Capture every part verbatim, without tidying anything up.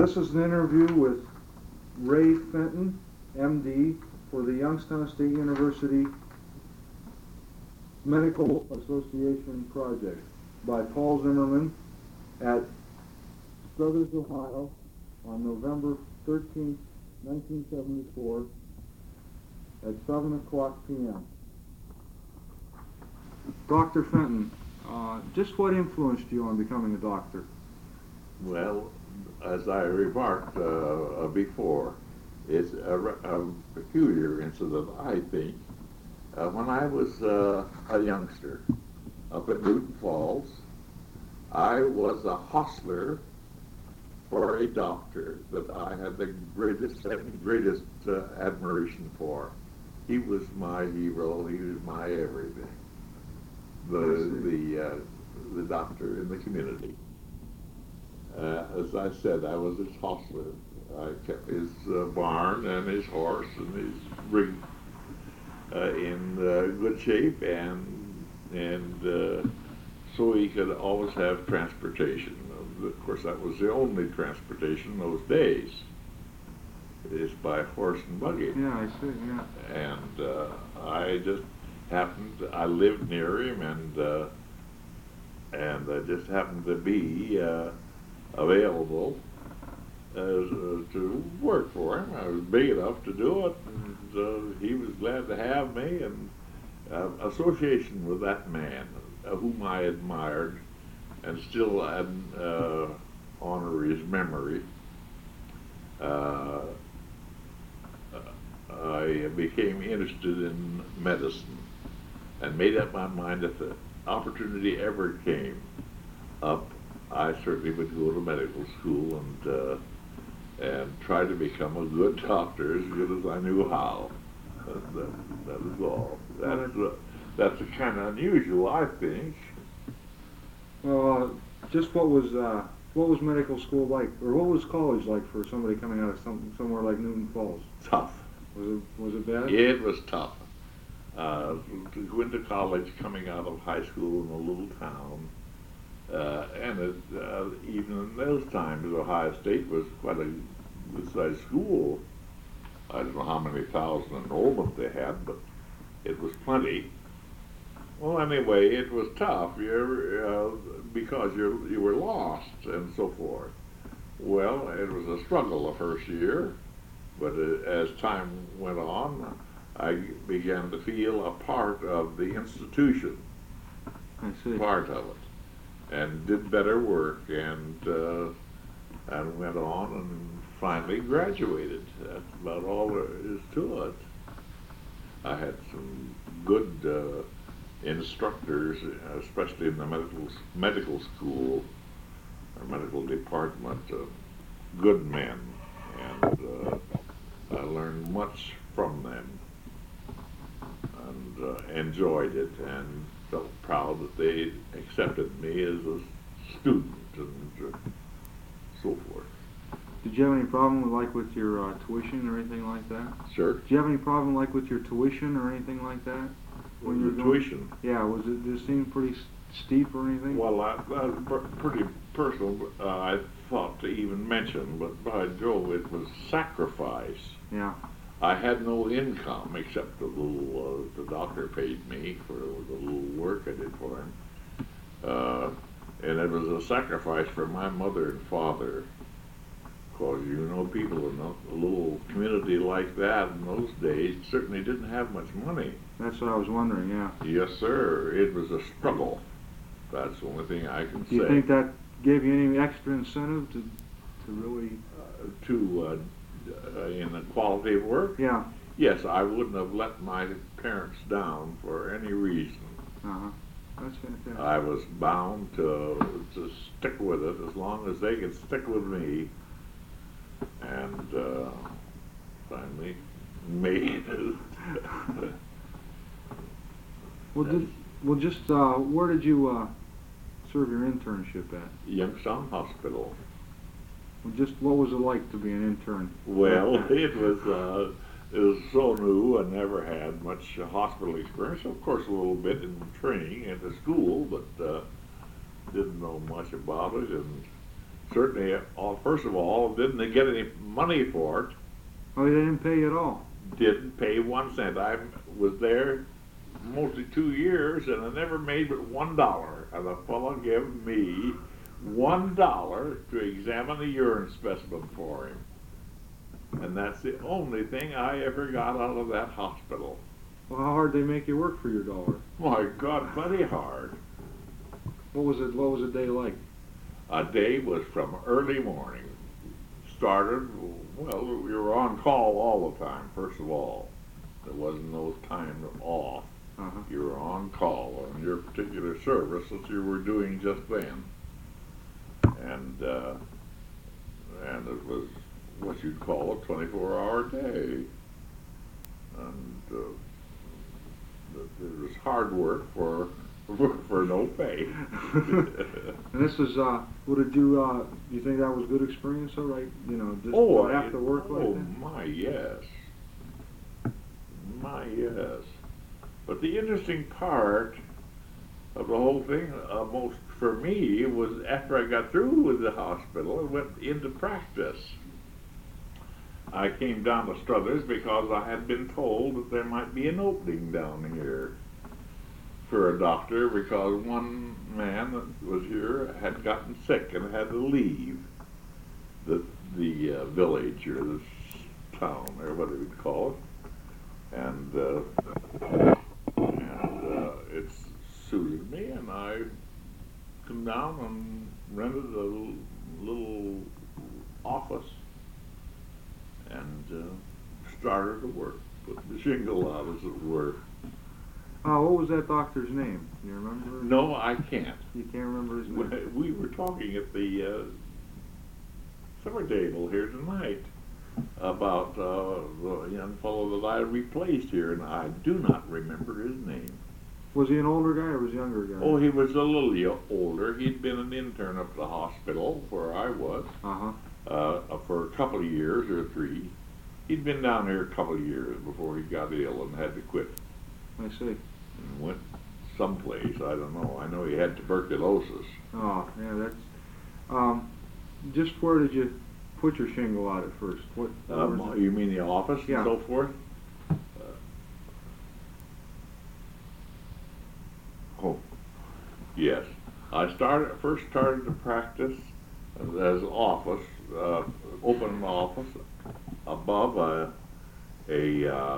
this is an interview with Ray Fenton, M D, for the Youngstown State University Medical Association project by Paul Zimmerman at Struthers, Ohio on November thirteenth, nineteen seventy-four at seven o'clock p m Doctor Fenton, uh, just what influenced you on becoming a doctor? Well, as I remarked uh, before, it's a, a peculiar incident, I think. Uh, when I was uh, a youngster up at Newton Falls, I was a hostler for a doctor that I had the greatest, greatest uh, admiration for. He was my hero. He was my everything. The the uh, the doctor in the community. Uh, as I said, I was his hostler. I kept his uh, barn and his horse and his rig uh, in uh, good shape, and and uh, so he could always have transportation. Of course, that was the only transportation in those days, is by horse and buggy. Yeah, I see. Yeah. And uh, I just happened. I lived near him, and uh, and I just happened to be uh, available as, uh, to work for him. I was big enough to do it, and uh, he was glad to have me. And uh, association with that man, uh, whom I admired, and still uh, honor his memory. Uh, I became interested in medicine and made up my mind if the opportunity ever came up, I certainly would go to medical school and uh, and try to become a good doctor as good as I knew how. that, that is all. That's uh, that's kind of unusual, I think. Well, uh, just what was uh, what was medical school like, or what was college like for somebody coming out of some, somewhere like Newton Falls? Tough. Was it was it bad? It was tough. Uh, to go into college coming out of high school in a little town, uh, and it, uh, even in those times, Ohio State was quite a good-sized school. I don't know how many thousand enrollment they had, but it was plenty. Well, anyway, it was tough. You're, uh, because you you were lost and so forth. Well, it was a struggle the first year, but uh, as time went on, I began to feel a part of the institution, I see. part of it, and did better work, and uh, and went on and finally graduated. That's about all there is to it. I had some good uh, instructors, especially in the medical medical school or medical department, uh, good men, and uh, I learned much from them, and uh, enjoyed it, and felt proud that they accepted me as a student and uh, so forth. Did you have any problem with like with your uh, tuition or anything like that? Sure. Did you have any problem like with your tuition or anything like that? When you were going? Tuition? Yeah, was it, did it seem pretty steep or anything? Well, I, that was pretty personal, uh, I thought to even mention, but by Jove, it was sacrifice. Yeah. I had no income except the little, uh, the doctor paid me for the little work I did for him. Uh, and it was a sacrifice for my mother and father. Because, you know, people in a, a little community like that in those days certainly didn't have much money. That's what I was wondering, yeah. Yes, sir. It was a struggle. That's the only thing I can Do say. you think that gave you any extra incentive to, to really... Uh, to, uh, uh, in the quality of work? Yeah. Yes, I wouldn't have let my parents down for any reason. Uh-huh. That's fantastic. I was bound to, to stick with it as long as they could stick with me. And uh, finally made it. well, did, well, just uh, where did you uh, serve your internship at? Youngstown Hospital. Well, just what was it like to be an intern? Well, it was uh, it was so new. I never had much uh, hospital experience. Of course, a little bit in training at the school, but uh, didn't know much about it. And certainly, uh, first of all, didn't they get any money for it? Oh, they didn't pay you at all? Didn't pay one cent. I was there mostly two years, and I never made but one dollar. And the fellow gave me one dollar to examine a urine specimen for him. And that's the only thing I ever got out of that hospital. Well, how hard they make you work for your dollar? My God, plenty hard. What was it? What was a day like? A day was from early morning. Started, well, we were on call all the time, first of all. There wasn't no time off. Uh-huh. You were on call on your particular service that you were doing just then. And, uh, and it was what you'd call a twenty-four hour day. And uh, it was hard work for for, for no pay. And this is, uh, what did you, uh, you think that was good experience, all right? You know, just Oh, after I- work like oh that? my, yes. My, yes. But the interesting part of the whole thing, uh, most for me, was after I got through with the hospital and went into practice. I came down to Struthers because I had been told that there might be an opening down here for a doctor, because one man that was here had gotten sick and had to leave the the uh, village or the town or whatever you'd call it, and uh, and uh, it suited me, and I come down and rented a l- little office and uh, started to work, put the shingle out, as it were. Uh, what was that doctor's name? Do you remember? No, I can't. You can't remember his name? We were talking at the uh, supper table here tonight about uh, the young fellow that I replaced here, and I do not remember his name. Was he an older guy or was he a younger guy? Oh, he was a little yo- older. He'd been an intern up at the hospital where I was Uh-huh. uh, for a couple of years or three. He'd been down here a couple of years before he got ill and had to quit I see. and went someplace. I don't know. I know he had tuberculosis. Oh, yeah, that's, um, just where did you put your shingle out at first? What, where Um, was it? you mean the office Yeah. and so forth? Uh, oh, yes. I started first started to practice as, as office, uh, open office above a a uh,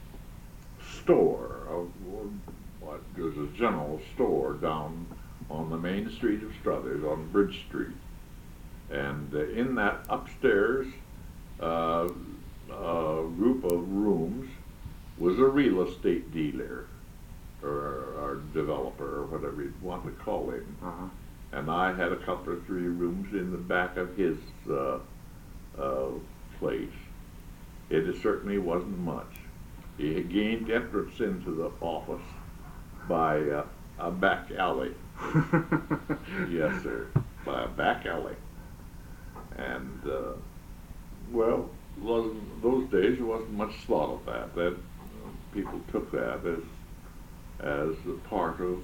store, a, what was a general store down on the main street of Struthers on Bridge Street. And uh, in that upstairs uh, uh, group of rooms was a real estate dealer or, or developer or whatever you'd want to call him. Uh-huh. And I had a couple or three rooms in the back of his uh, uh, place. It certainly wasn't much. He had gained entrance into the office by uh, a back alley. Yes, sir, by a back alley. And, uh, well, wasn't, those days there wasn't much thought of that. That uh, people took that as as a part of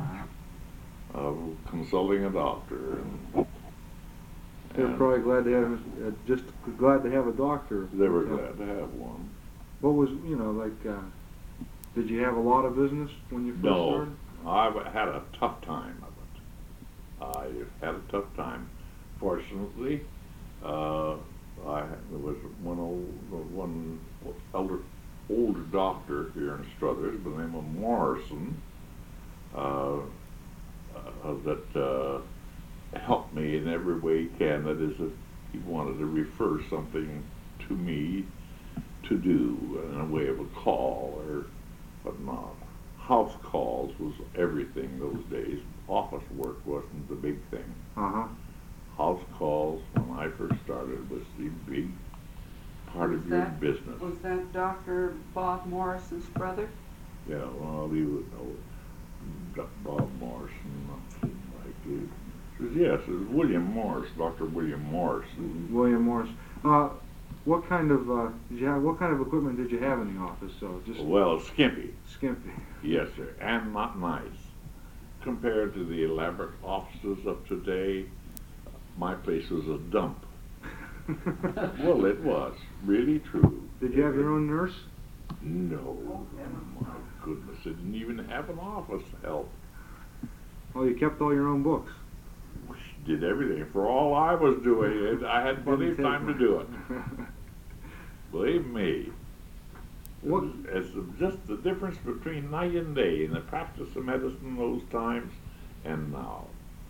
of consulting a doctor. And, They're and probably glad to have, uh, just glad to have a doctor. they were Yeah. glad to have one. What was, you know, like, uh, did you have a lot of business when you first No, started? I had a tough time of it. I had a tough time. Fortunately, uh, I there was one old one elder older doctor here in Struthers by the name of Morrison uh, uh, that uh, helped me in every way he can. That is, if he wanted to refer something to me to do in a way of a call or whatnot. House calls was everything those days. Office work wasn't the big thing. Uh-huh. House calls, when I first started, was the big part Was of your that- business. Was that Doctor Bob Morrison's brother? Yeah, well, you would know D- Bob Morrison, something like it. It was- Yes, it was William Morris, Doctor William Morrison. William Morris. Uh, what kind of, uh, did you have, what kind of equipment did you have in the office? So just Well, skimpy, skimpy. yes, sir, and not nice. Compared to the elaborate offices of today, my place was a dump. Well, it was really true. Did you have your own nurse? No, my goodness, it didn't even have an office help. Oh, you kept all your own books. She did everything. For all I was doing it, I had plenty of Didn't take time to one. do it. Believe me. What? It's just the difference between night and day in the practice of medicine in those times and now.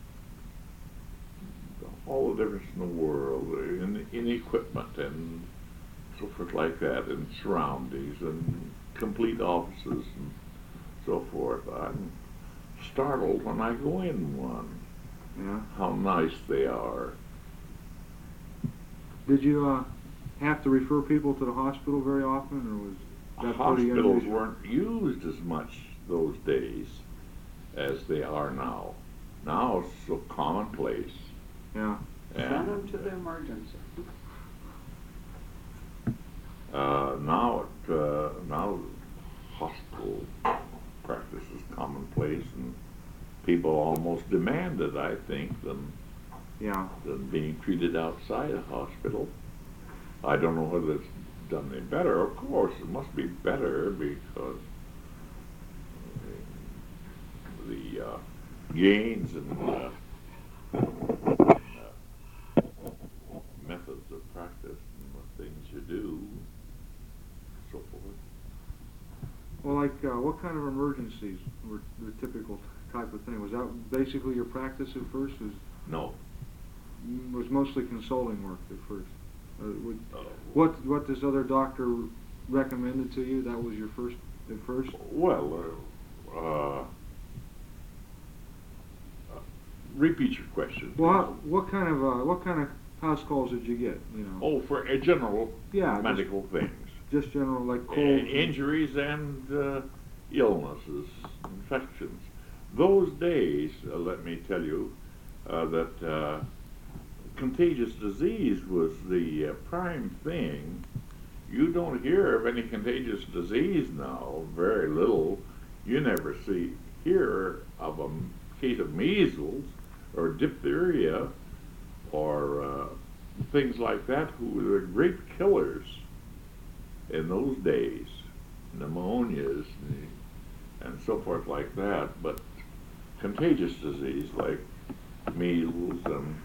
All the difference in the world, in, in equipment and so forth like that, and surroundings and complete offices and so forth. I'm startled when I go in one, Yeah. how nice they are. Did you uh, have to refer people to the hospital very often, or was that pretty Hospitals unusual? weren't used as much those days as they are now. Now it's so commonplace. Yeah. Send And them to the emergency. uh, now, it, uh, now hospital practice is commonplace, and people almost demand it, I think, than Yeah. than being treated outside a hospital. I don't know whether it's done any better. Of course, it must be better because the uh, gains in uh, uh, methods of practice and the things you do, so forth. Well, like, uh, what kind of emergencies were the typical type of thing? Was that basically your practice at first? Was No. was mostly consulting work at first? Uh, would, Uh, what what this other doctor recommended to you? That was your first at first? Well, uh, uh, uh, repeat your question. Well, how, please. what kind of uh, what kind of house calls did you get? You know? Oh, for uh, general Yeah, just- medical things. Just general, like Uh, colds. and- injuries and uh, illnesses, infections. Those days, uh, let me tell you, uh, that uh, contagious disease was the uh, prime thing. You don't hear of any contagious disease now, very little. You never see, hear of a m- case of measles or diphtheria or uh, things like that, who were the great killers in those days, pneumonias and, and so forth like that. But contagious disease like measles and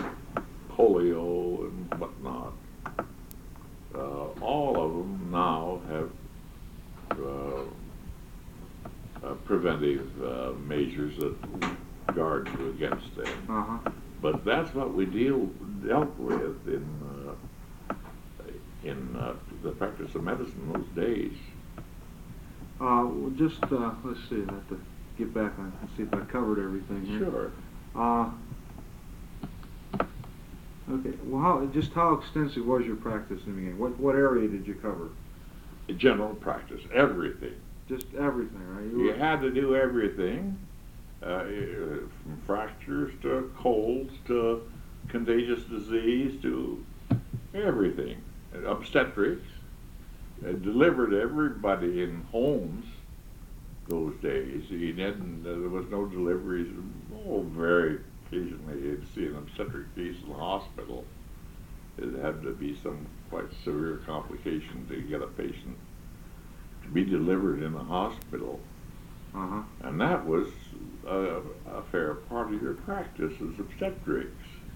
polio and whatnot, uh, all of them now have uh, uh, preventive uh, measures that guard you against them. Uh-huh. But that's what we deal dealt with in uh, in uh, the practice of medicine in those days. Uh, well, just, uh, let's see, I have to get back on and see if I covered everything here. Sure. Uh, okay, well, how, just how extensive was your practice in the beginning? What, what area did you cover? General practice, everything. Just everything, right? You had to do everything, uh, from fractures to colds to contagious disease to everything. And obstetrics, uh, delivered everybody in homes those days. You didn't, uh, there was no deliveries. Oh, very occasionally you'd see an obstetric case in the hospital. It had to be some quite severe complication to get a patient to be delivered in the hospital. Uh-huh. And that was a, a fair part of your practice as obstetrics.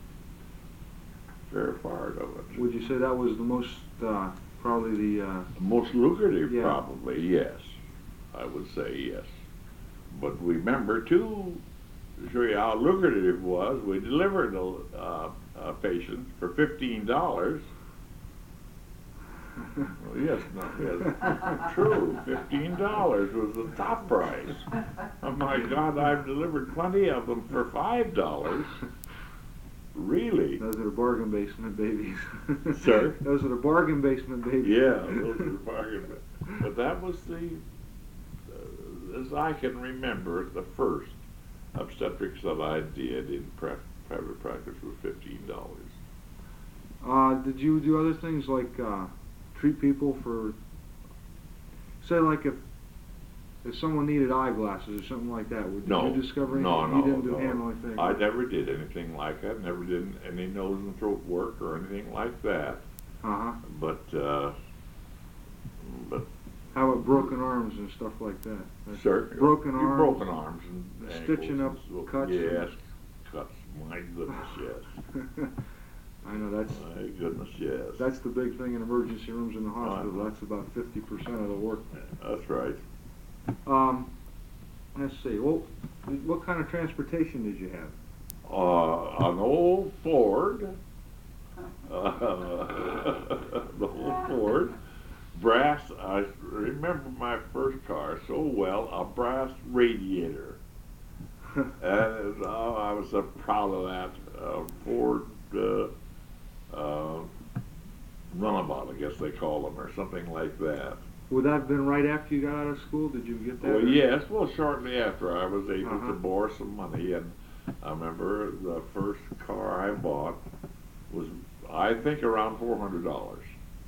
Fair part of it. Would you say that was the most, uh, probably the, uh, Most lucrative, Yeah. probably, yes. I would say yes. But remember, too, to show you how lucrative it was, we delivered a, uh, a patient for fifteen dollars. Well, yes, no, yes, true. Fifteen dollars was the top price. Oh my God, I've delivered plenty of them for five dollars. Really? those are the bargain basement babies. Sir? Those are the bargain basement babies. Yeah, those are bargain. But that was the, uh, as I can remember, the first obstetrics that I did in pra- private practice was fifteen dollars. Uh, did you do other things like, uh, treat people for, say like if if someone needed eyeglasses or something like that, would No. you discover anything? No, You no, didn't do no. handle anything? I never did anything like that, never did any nose and throat work or anything like that. Uh-huh. But, uh, but, How about broken arms and stuff like that? That's sir, broken you arms. broken arms and Stitching ankles up and so- cuts and- Yes, cuts, my goodness, yes. I know that's My goodness, yes. that's the big thing in emergency rooms in the I hospital. know. That's about fifty percent of the work. That's right. Um, let's see. Well, what kind of transportation did you have? Uh, an old Ford, uh, the old Ford, brass, I remember my first car so well, a brass radiator. And oh, I was so proud of that uh, Ford uh, uh, runabout, I guess they call them, or something like that. Would that have been right after you got out of school? Did you get that? Well, or- yes, well, shortly after I was able Uh-huh. to borrow some money, and I remember the first car I bought was, I think, around four hundred dollars.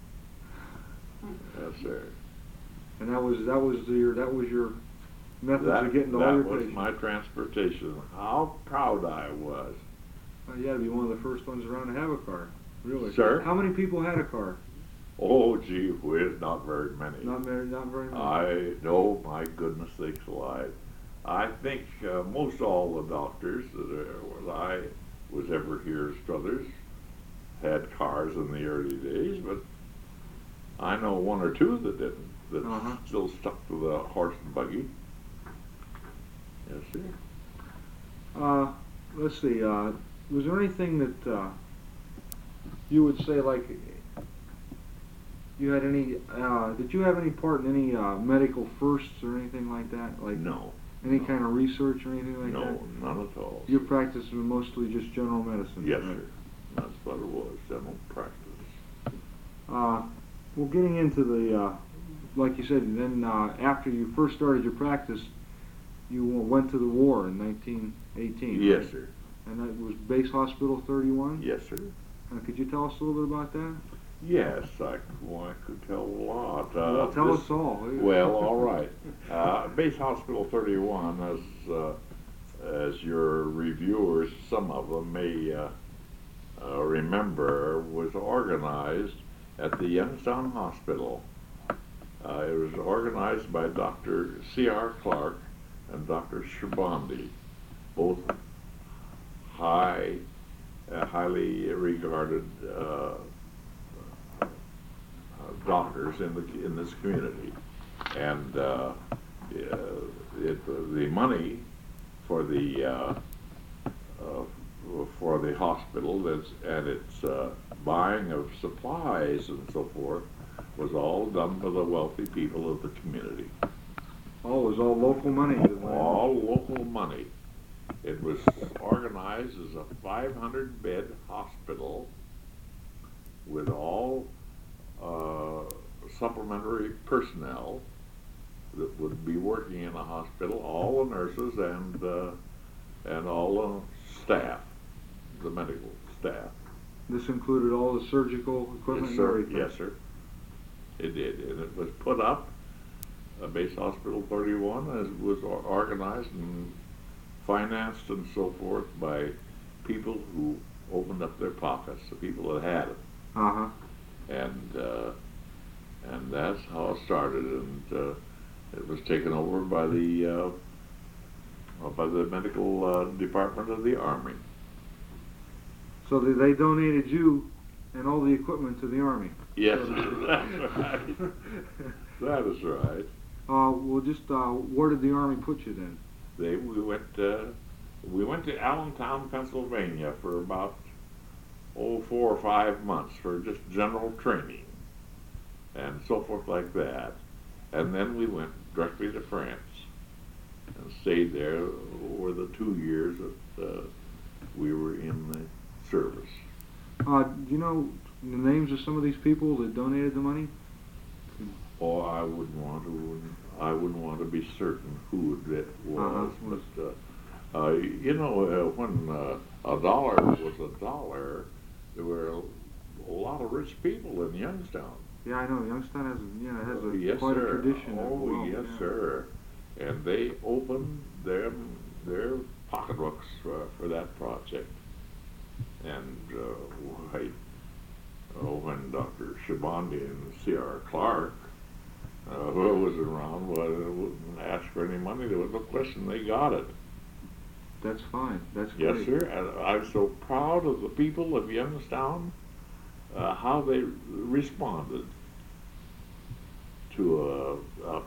Yes, sir. And that was that was your that was your methods That, of getting to all that your was patients. my transportation. How proud I was. Well, you had to be one of the first ones around to have a car. Really? Sir? How many people had a car? Oh, gee whiz, not very many. Not very, not very many. I, no, my goodness sakes alive. I think uh, most all the doctors that are, I was ever here at Struthers had cars in the early days, but I know one or two that didn't, that Uh-huh. still stuck to the horse and buggy. Yes, sir. Uh, let's see. Uh, was there anything that uh, you would say like you had any? Uh, did you have any part in any uh, medical firsts or anything like that? Like No. any no. kind of research or anything like No, that? none at all. Your practice was mostly just general medicine. Yes, right? sir. That's what it was, general practice. Uh, well, getting into the, uh, like you said, then uh, after you first started your practice, you went to the war in nineteen eighteen. Yes, right? sir. And that was Base Hospital thirty-one? Yes, sir. Uh, could you tell us a little bit about that? Yes, I, well, I could tell a lot. Uh, well, tell this- us all. Well, all right. Uh, Base Hospital thirty-one, as uh, as your reviewers, some of them may uh, uh, remember, was organized at the Youngstown Hospital. Uh, it was organized by Doctor C R Clark and Doctor Shabandi, both high, uh, highly regarded uh, uh, doctors in the in this community, and uh, uh, it, the money for the uh, uh, for the hospital that's, and its uh, buying of supplies and so forth was all done by the wealthy people of the community. Oh, it was all local money. All local money. It was organized as a five hundred bed hospital with all uh, supplementary personnel that would be working in the hospital, all the nurses and uh, and all the staff, the medical staff. This included all the surgical equipment Yes, and sir. everything? Yes, sir. It did, and it was put up. Uh, Base Hospital thirty-one as was or- organized and financed and so forth by people who opened up their pockets, the people that had it, Uh-huh. and uh, and that's how it started. And uh, it was taken over by the uh, uh, by the medical uh, department of the Army. So they, they donated you and all the equipment to the Army? Yes, that's right. That is right. Uh, well, just uh, where did the Army put you then? They we went uh, we went to Allentown, Pennsylvania for about oh four or five months for just general training and so forth like that, and then we went directly to France and stayed there over the two years that uh, we were in the service. Uh, do you know the names of some of these people that donated the money? Oh, I wouldn't want to. I wouldn't want to be certain who it was, Uh-huh. but uh, uh, you know, uh, when uh, a dollar was a dollar, there were a, a lot of rich people in Youngstown. Yeah, I know. Youngstown has, yeah, has a, yes, quite sir. a tradition. of Oh, wealth, yes, yeah. sir. and they opened their their pocketbooks for, for that project. And uh, why, oh, when Doctor Shabandi and C R Clark, uh, who was around, well, wouldn't ask for any money, there was no question they got it. That's fine. That's Yes, great. sir. And I'm so proud of the people of Youngstown, uh, how they responded to a, a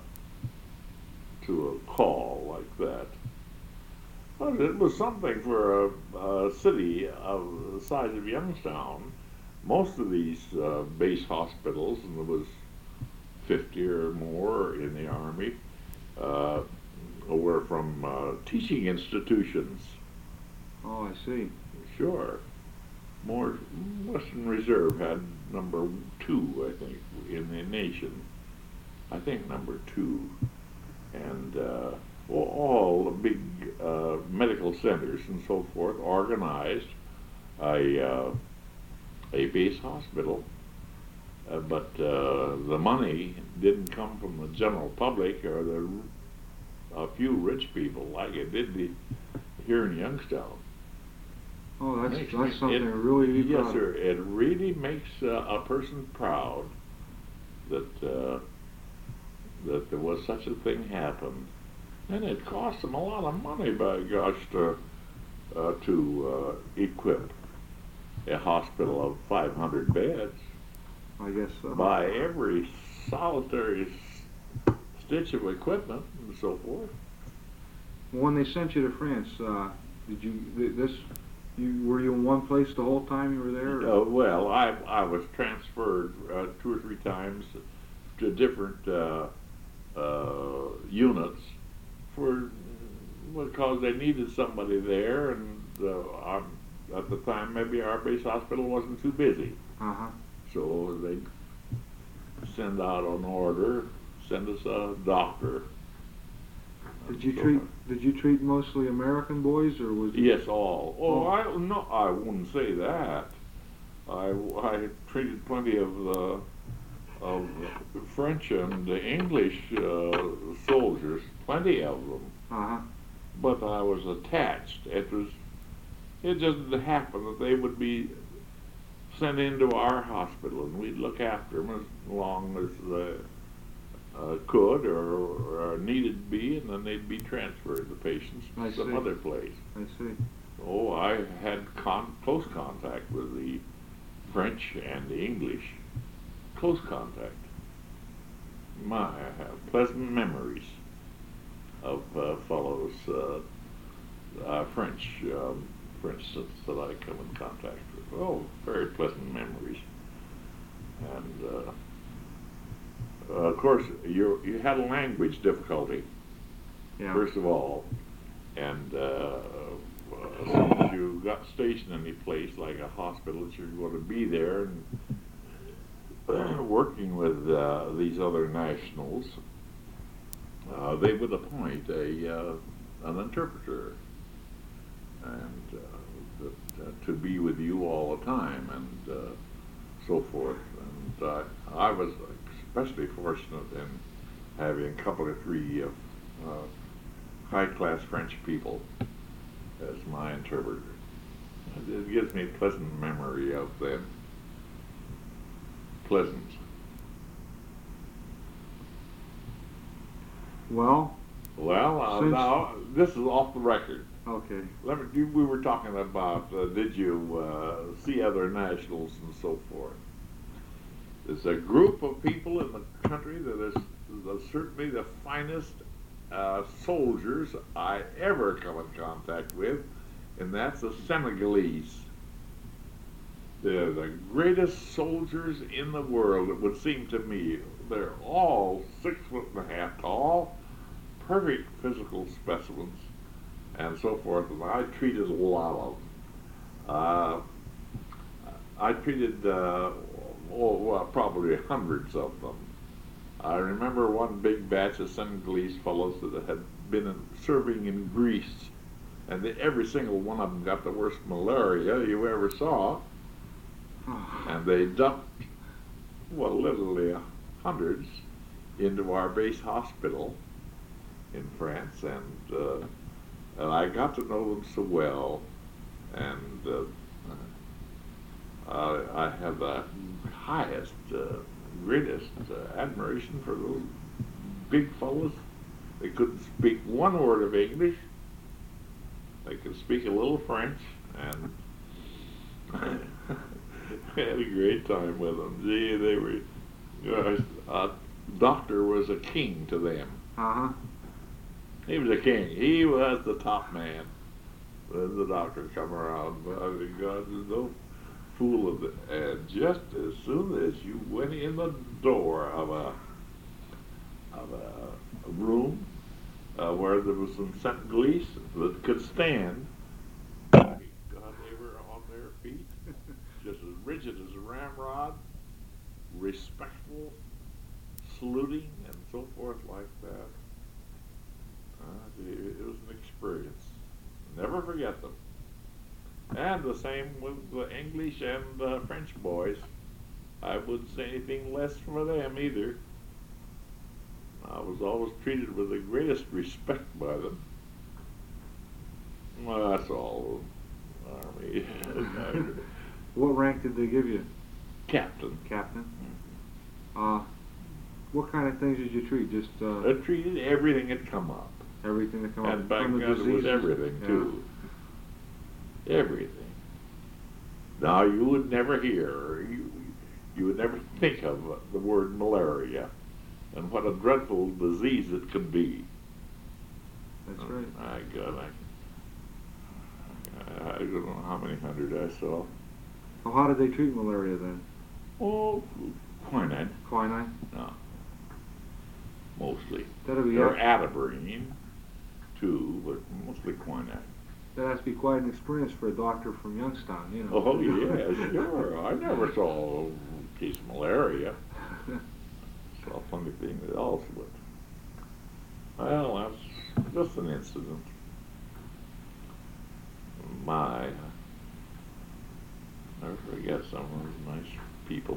to a call like that. Well, it was something for a, a city of the size of Youngstown. Most of these uh, base hospitals, and there was fifty or more in the Army, uh, were from uh, teaching institutions. Oh, I see. Sure. More Western Reserve had number two, I think, in the nation. I think number two. And uh, well, all the big uh, medical centers and so forth organized a, uh, a base hospital. Uh, but uh, the money didn't come from the general public or the a few rich people like it did the, here in Youngstown. Oh, that's Makes that's me- something it- to really be Yes, proud sir. of. It really makes uh, a person proud that uh, that there was such a thing happen, and it cost them a lot of money, by gosh, to uh, to uh, equip a hospital of five hundred beds, I guess so. buy every solitary s- stitch of equipment and so forth. When they sent you to France, uh, did you th- this? You were you in one place the whole time you were there? or- Uh, well, I I was transferred uh, two or three times to different uh, uh, units for because they needed somebody there, and uh, our, at the time maybe our base hospital wasn't too busy, Uh-huh. so they send out an order, send us a doctor. Did you So- treat Did you treat mostly American boys, or was it? Yes, all. Oh, Oh. I no, I wouldn't say that. I, I treated plenty of the of French and the English uh, soldiers, plenty of them. Uh-huh. But I was attached. It was. It just happened that they would be sent into our hospital, and we'd look after them as long as they uh, could or, or needed be, and then they'd be transferred, the patients, I to some see. other place. I see. Oh, I had con- close contact with the French and the English. Close contact. My, I have pleasant memories of uh, fellows, uh, uh, French, um, for instance, that I come in contact with. Oh, very pleasant memories. And uh, uh, of course, you you had a language difficulty. Yeah. First of all, and uh, as soon as you got stationed in any place like a hospital, that you're going to be there and working with uh, these other nationals, uh, they would appoint a uh, an interpreter and uh, that, uh, to be with you all the time and uh, so forth. And uh, I was especially fortunate in having a couple or three uh, uh, high-class French people as my interpreter. It gives me a pleasant memory of them. Pleasant. Well, Well, uh, Since- now this is off the record. okay. Let me, you- we were talking about uh, did you uh, see other nationals and so forth. There's a group of people in the country that is that certainly the finest uh, soldiers I ever come in contact with, and that's the Senegalese. They're the greatest soldiers in the world, it would seem to me. They're all six foot and a half tall, perfect physical specimens, and so forth, and I treated a lot of them. Uh, I treated, uh, oh, well, probably hundreds of them. I remember one big batch of Senegalese fellows that had been in, serving in Greece, and they, every single one of them got the worst malaria you ever saw, and they dumped, well, literally hundreds into our base hospital, in France, and uh, and I got to know them so well, and uh, I, I have the highest, uh, greatest uh, admiration for those big fellows. They couldn't speak one word of English. They could speak a little French, and I had a great time with them. Gee, they were, you know, a doctor was a king to them. Uh-huh. He was a king. He was the top man. When the doctor come around, I mean, God, there's no fool of it. And just as soon as you went in the door of a of a, a room uh, where there was some Saint Glees that could stand, God, they were on their feet, just as rigid as a ramrod, respectful, saluting, and so forth like that. Uh, it, it was an experience. Never forget them. And the same with the English and uh, French boys. I wouldn't say anything less for them either. I was always treated with the greatest respect by them. Well, that's all. Army. What rank did they give you? Captain. Captain. Uh, what kind of things did you treat? Just uh, I treated everything that come up. everything that come up And back from the then it was diseases? everything Yeah. too. Everything. Now you would never hear, you, you would never think of the word malaria and what a dreadful disease it could be. That's right. My God, I, I don't know how many hundred I saw. Well, how did they treat malaria then? Oh, quinine, Quinine? no, mostly. That'll be Or that atabrine, too, but mostly quinine. has to be quite an experience for a doctor from Youngstown, you know. Oh, yeah, sure. I never saw a case of malaria. Saw plenty of things else, but, well, that's just an incident. My, never forget some of those nice people.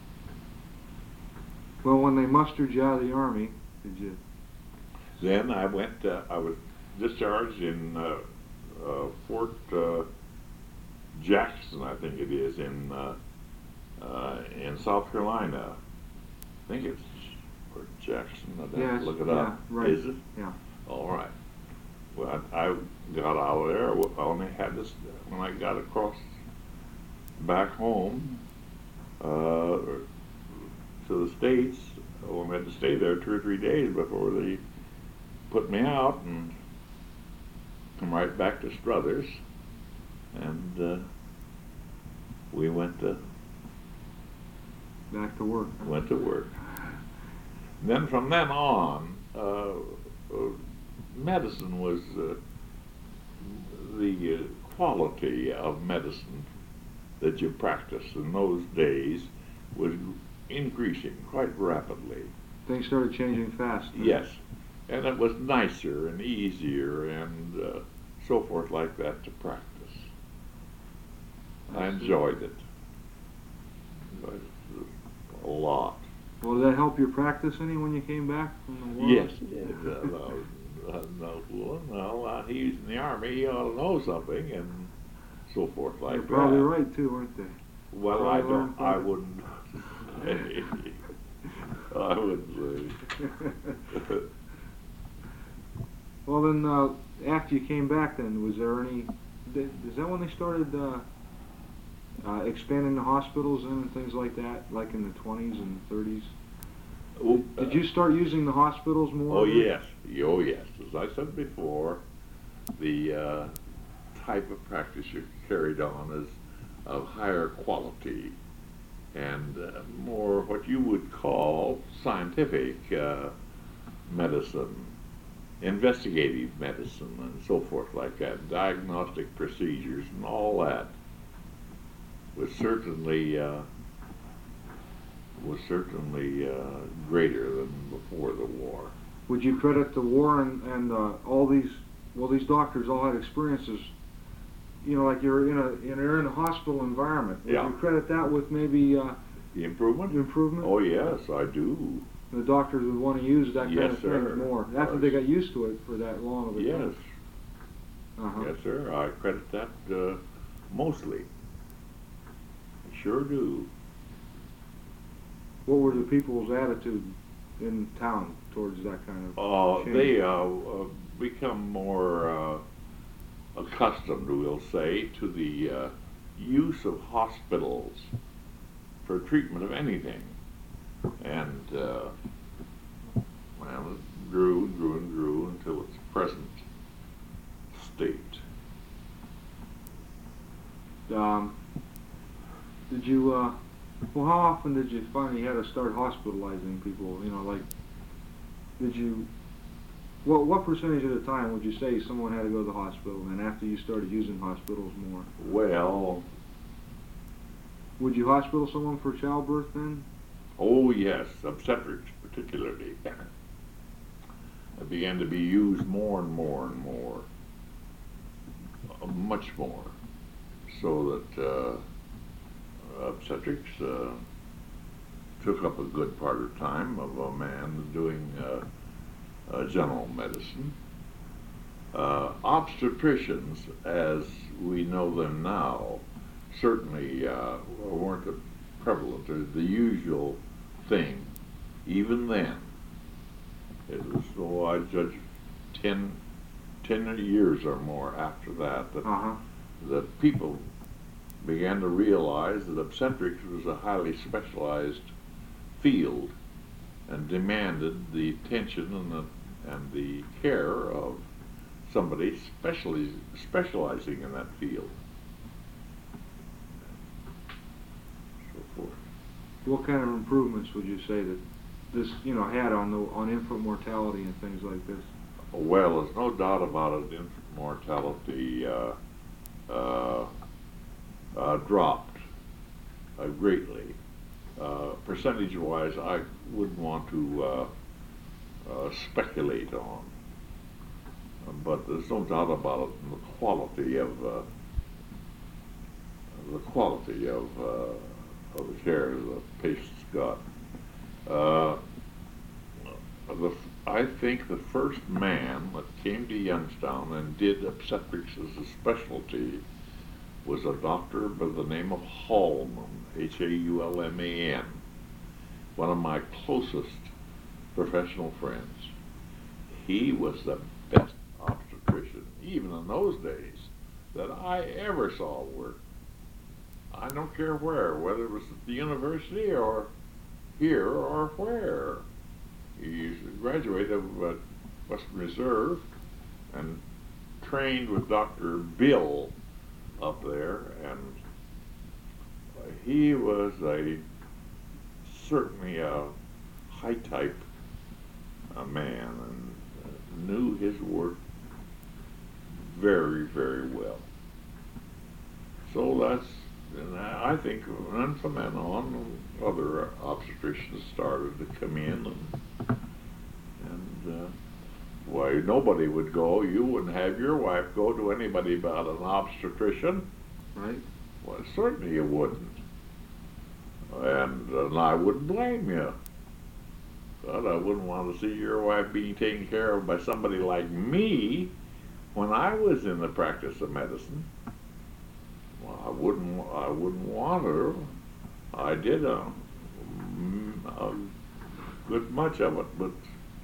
Well, when they mustered you out of the army, did you? Then I went, uh, I was discharged in uh, uh, Fort uh, Jackson, I think it is, in uh, uh, in South Carolina. I think it's Fort Jackson. I'd have Yes, to look it yeah, up. right. Is it? Yeah. All right. Well, I, I got out of there. I only had this when I got across back home uh, to the States. I only had to stay there two or three days before they put me out and come right back to Struthers, and uh, we went to Back to work. went to work. Then from then on, uh, uh, medicine was uh, the uh, quality of medicine that you practiced in those days was increasing quite rapidly. Things started changing fast. huh? Yes, and it was nicer and easier and uh, so forth like that to practice. I enjoyed it. Enjoyed it a lot. Well, did that help your practice any when you came back from the war? Yes, it did. Uh, no, uh, no fooling. Well, uh, he's in the Army, he ought to know something and so forth like You're that. probably right too, weren't they? Well, Probably I don't, learned from I it. wouldn't say. I wouldn't say. Well, then, uh, after you came back, then was there any? Did, is that when they started uh, uh, expanding the hospitals and things like that, like in the twenties and thirties? Oh, Did you start using the hospitals more? Oh then? yes, oh yes. As I said before, the uh, type of practice you carried on is of higher quality and uh, more what you would call scientific uh, medicine, investigative medicine, and so forth like that. Diagnostic procedures and all that was certainly uh, was certainly uh, greater than before the war. Would you credit the war and, and uh, all these, well, these doctors all had experiences, you know, like you're in a, in, you're in a hospital environment. Would Yeah. you credit that with maybe uh, The improvement? improvement? Oh yes, I do. The doctors would want to use that kind Yes, of thing sir. more after they got used to it for that long of a Yes, time. Uh-huh. yes, sir. I credit that uh, mostly. Sure do. What were the people's attitude in town towards that kind of Uh, change? they uh, uh, become more uh, accustomed, we'll say, to the uh, use of hospitals for treatment of anything. And, uh, well, it grew and grew and grew until its present state. Um, did you, uh, well, how often did you find you had to start hospitalizing people? You know, like, did you, what what percentage of the time would you say someone had to go to the hospital, and after you started using hospitals more? Well, Would you hospital someone for childbirth then? oh yes, obstetrics particularly. It began to be used more and more and more, uh, much more, so that uh, obstetrics uh, took up a good part of time of a man doing uh, uh, general medicine. Uh, obstetricians, as we know them now, certainly uh, weren't prevalent or the usual thing. Even then, it was, oh, I judge, ten, ten years or more after that, that, Uh-huh. that people began to realize that obstetrics was a highly specialized field and demanded the attention and the, and the care of somebody specially specializing in that field. So forth. What kind of improvements would you say that this, you know, had on the on infant mortality and things like this? Well, there's no doubt about it. Infant mortality uh, uh, uh, dropped uh, greatly. Uh, percentage-wise, I wouldn't want to uh, uh, speculate on, but there's no doubt about it. And the quality of uh, the quality of uh, of the care the patients got. Uh, the, I think the first man that came to Youngstown and did obstetrics as a specialty was a doctor by the name of Hallman, H A U L M A N, one of my closest professional friends. He was the best obstetrician, even in those days, that I ever saw work. I don't care where, whether it was at the university or here or where. He graduated of uh, Western Reserve and trained with Doctor Bill up there, and he was a certainly a high type a man and uh, knew his work very, very well. So that's, and I think, and from then on, other obstetricians started to come in, and, and uh, why, nobody would go, you wouldn't have your wife go to anybody about an obstetrician. Right? Well, certainly you wouldn't. And, and I wouldn't blame you. But I wouldn't want to see your wife being taken care of by somebody like me when I was in the practice of medicine. Well, I wouldn't, I wouldn't want her. I did a, a good much of it, but.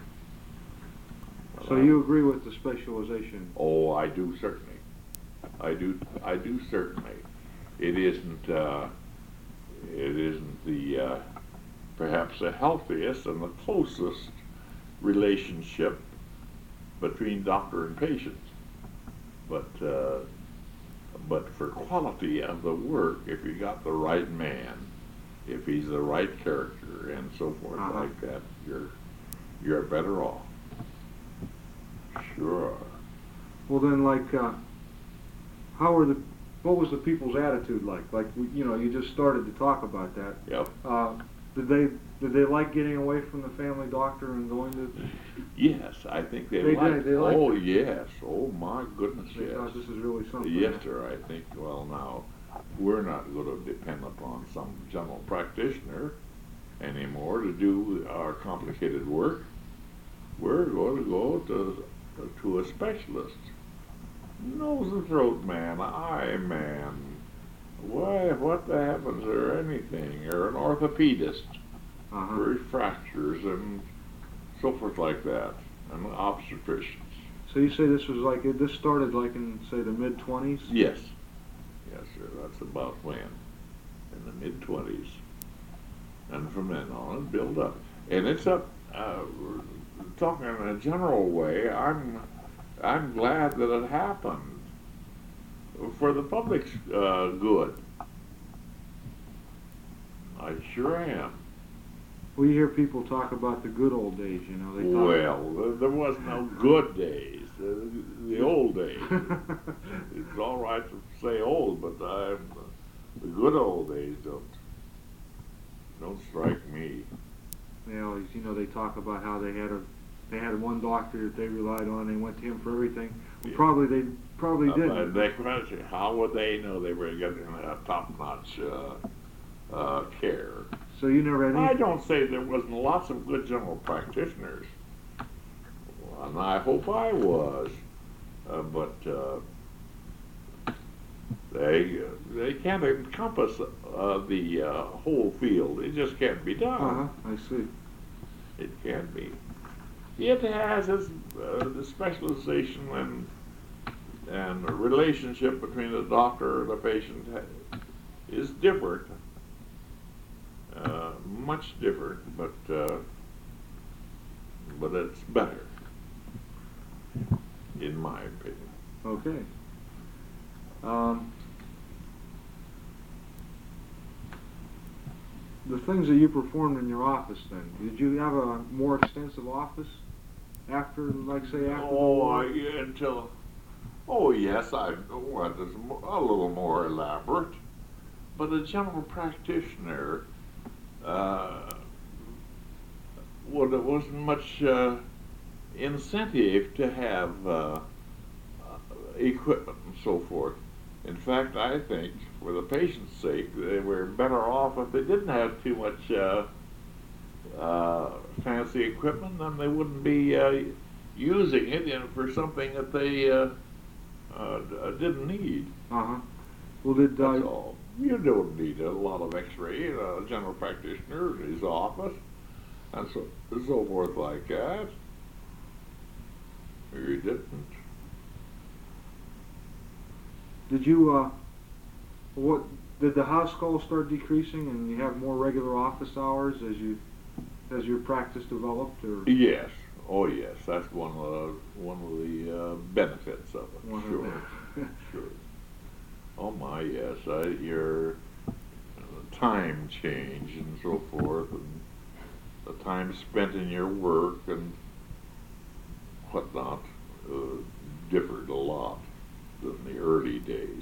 So you agree with the specialization? Oh, I do certainly. I do. I do certainly. It isn't. Uh, it isn't the uh, perhaps the healthiest and the closest relationship between doctor and patient, but. Uh, But for quality of the work, if you got the right man, if he's the right character and so forth Uh-huh. like that, you're you're better off. Sure. Well then, like, uh, how were the, what was the people's attitude like? Like, we- you know, you just started to talk about that. Yep. Uh, did they did they like getting away from the family doctor and going to? Yes, I think they, They did, liked. they liked oh it. yes. Oh my goodness, They yes. thought this is really something. Yes, sir. I think. Well, now we're not going to depend upon some general practitioner. anymore to do our complicated work. We're going to go to to a specialist. Nose and throat man, eye man, why, what the happens or anything, or an orthopedist Uh-huh. for fractures and so forth like that, and obstetricians. So you say this was like, this started like in, say, the mid-twenties? Yes, yes, sir. That's about when, in the mid twenties, and from then on, it built up, and it's up. Uh, talking in a general way, I'm, I'm glad that it happened for the public's uh, good. I sure am. Well, you hear people talk about the good old days, you know. They talk Well, there- there was no good days. Uh, the old days. It's all right to say old, but I'm, the good old days don't don't strike me. You know, you know, they talk about how they had a, they had one doctor that they relied on. They went to him for everything. Well, Yeah. probably they probably Uh, didn't. but they question, how would they know they were getting uh, top-notch uh, uh, care? So you never had any. I don't say there wasn't lots of good general practitioners, and I hope I was, uh, but uh, they they can't encompass uh, the uh, whole field. It just can't be done. Uh-huh, I see. It can't be. It has its uh, the specialization and and the relationship between the doctor and the patient ha- is different. Uh, much different, but uh, but it's better, in my opinion. Okay. Um, the things that you performed in your office, then, did you have a more extensive office after, like, say, after? the Oh, war? I, yeah, until oh yes, I well, it's mo- a little more elaborate, but a general practitioner. Uh, well, there wasn't much uh, incentive to have uh, equipment and so forth. In fact, I think, for the patient's sake, they were better off if they didn't have too much uh, uh, fancy equipment, then they wouldn't be uh, using it in, for something that they uh, uh, d- didn't need. Uh-huh. Well, did, That's uh, all. You don't need a lot of X-ray in a general practitioner in his office, and so so forth like that. You didn't. did you, uh, what, did the house calls start decreasing and you have more regular office hours as you, as your practice developed, or? Yes. Oh, yes. That's one of the one of the uh, benefits of it. One of Sure. the- Sure. Oh my, yes. Uh, your uh, time change and so forth, and the time spent in your work and whatnot uh, differed a lot than the early days.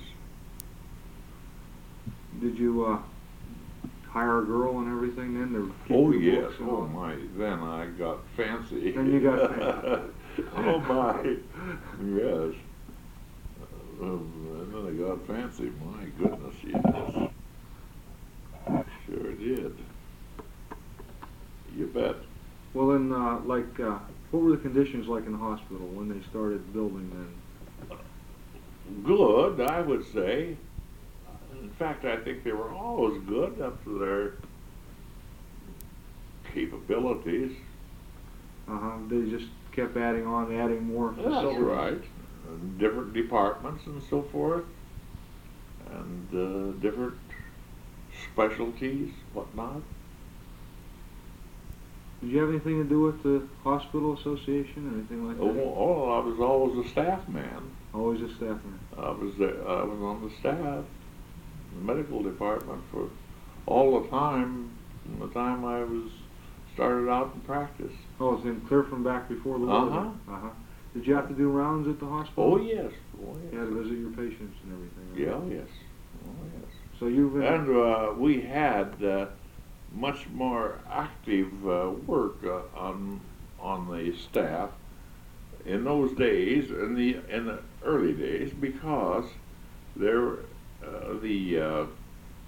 Did you, uh, hire a girl and everything then to keep Oh your yes. books and Oh all? my. Then I got fancy. Then you got fancy. Oh my. Yes. Um, and then I got fancy. My goodness, yes. Sure did. You bet. Well, then, uh, like, uh, what were the conditions like in the hospital when they started building then? Good, I would say. In fact, I think they were always good up to their capabilities. Uh-huh, they just kept adding on, adding more That's facilities. right. And different departments and so forth, and uh, different specialties, whatnot. Did you have anything to do with the hospital association or anything like Oh, that? oh, I was always a staff man. Always a staff man. I was there, I was on the staff, the medical department for all the time, from the time I was started out in practice. Oh, it's in clear from back before the war? Uh-huh. Uh-huh. Did you have to do rounds at the hospital? Oh yes, oh You had to yes. visit your patients and everything, right? Yeah, yes, oh yes. So you've been... And uh, we had uh, much more active uh, work uh, on on the staff in those days, in the in the early days, because there uh, the uh,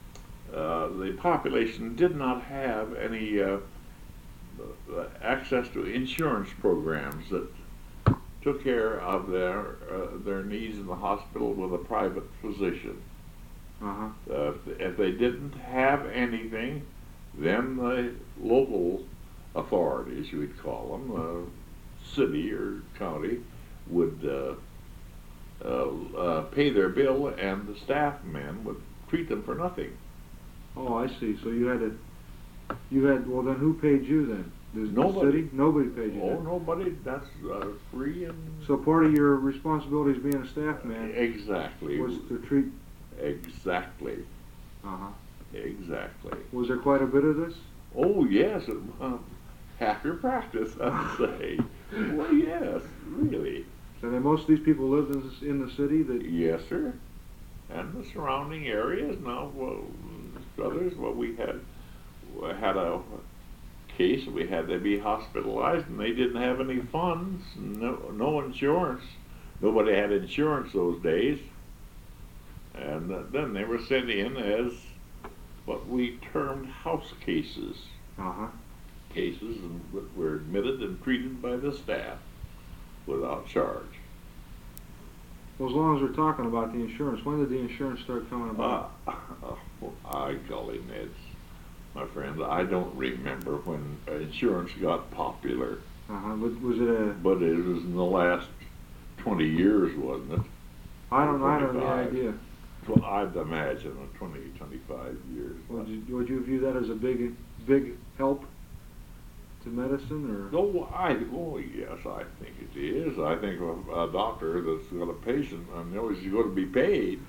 uh, the population did not have any uh, uh, access to insurance programs that took care of their uh, their needs in the hospital with a private physician. Uh-huh. Uh, if they didn't have anything, then the local authorities, we'd call them, uh, city or county, would uh, uh, uh, pay their bill, and the staff men would treat them for nothing. Oh, I see. So you had to, you had, well then who paid you then? The, the Nobody. city? Nobody paid you Oh, then. nobody. That's uh, free and So part of your responsibilities being a staff man exactly was to treat, exactly uh-huh. exactly. Was there quite a bit of this? Oh yes, uh, half your practice, I'd say. Well, yes, really. And then most of these people lived in the, in the city that, Yes, sir. And the surrounding areas. Now, well, others, well, we had we had a case. We had to be hospitalized, and they didn't have any funds, no no insurance. Nobody had insurance those days, and uh, then they were sent in as what we termed house cases. uh-huh. Cases and were admitted and treated by the staff without charge. Well, as long as we're talking about the insurance, when did the insurance start coming about? Uh, uh, I golly Neds, my friend, I don't remember when insurance got popular, Uh-huh. But was it a, but it was in the last twenty years, wasn't it? I don't, I don't have twenty-five. any idea. Well, I'd imagine a twenty, twenty-five years. Would you, would you view that as a big, big help to medicine, or? Oh, I, oh, yes, I think it is. I think a, a doctor that's got a patient and knows he's going to be paid,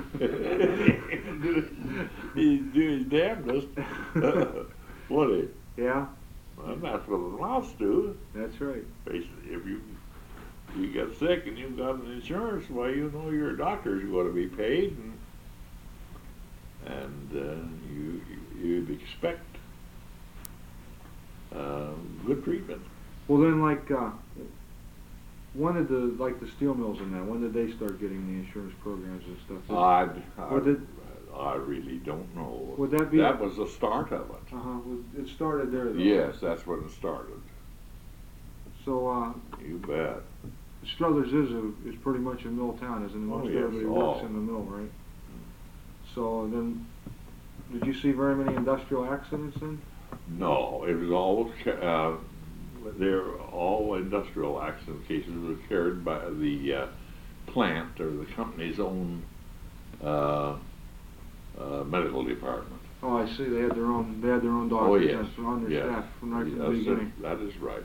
he's doing his damnedest. Would he? Yeah, And that's what the laws do. that's right. Basically, if you you get sick and you've got an insurance, well, you know your doctor's going to be paid, and and uh, you you'd expect uh, good treatment. Well, then, like, uh, when did the, like, the steel mills and that, when did they start getting the insurance programs and stuff? Did- I'd, I, Would it- I really don't know. Would that be? That was the start of it. Uh-huh, would- it started there, though. Yes, that's when it started. So, uh, You bet. Struthers is a, is pretty much a mill town, isn't it? Oh, Most yes. everybody works Oh. in the mill, right? So then, did you see very many industrial accidents then? No, it was all, uh, they're all industrial accident cases were carried by the uh, plant or the company's own uh, uh, medical department. Oh, I see, they had their own, they had their own Oh, doctors yes. and on their Yes. staff from right from the That's it. beginning. That is right.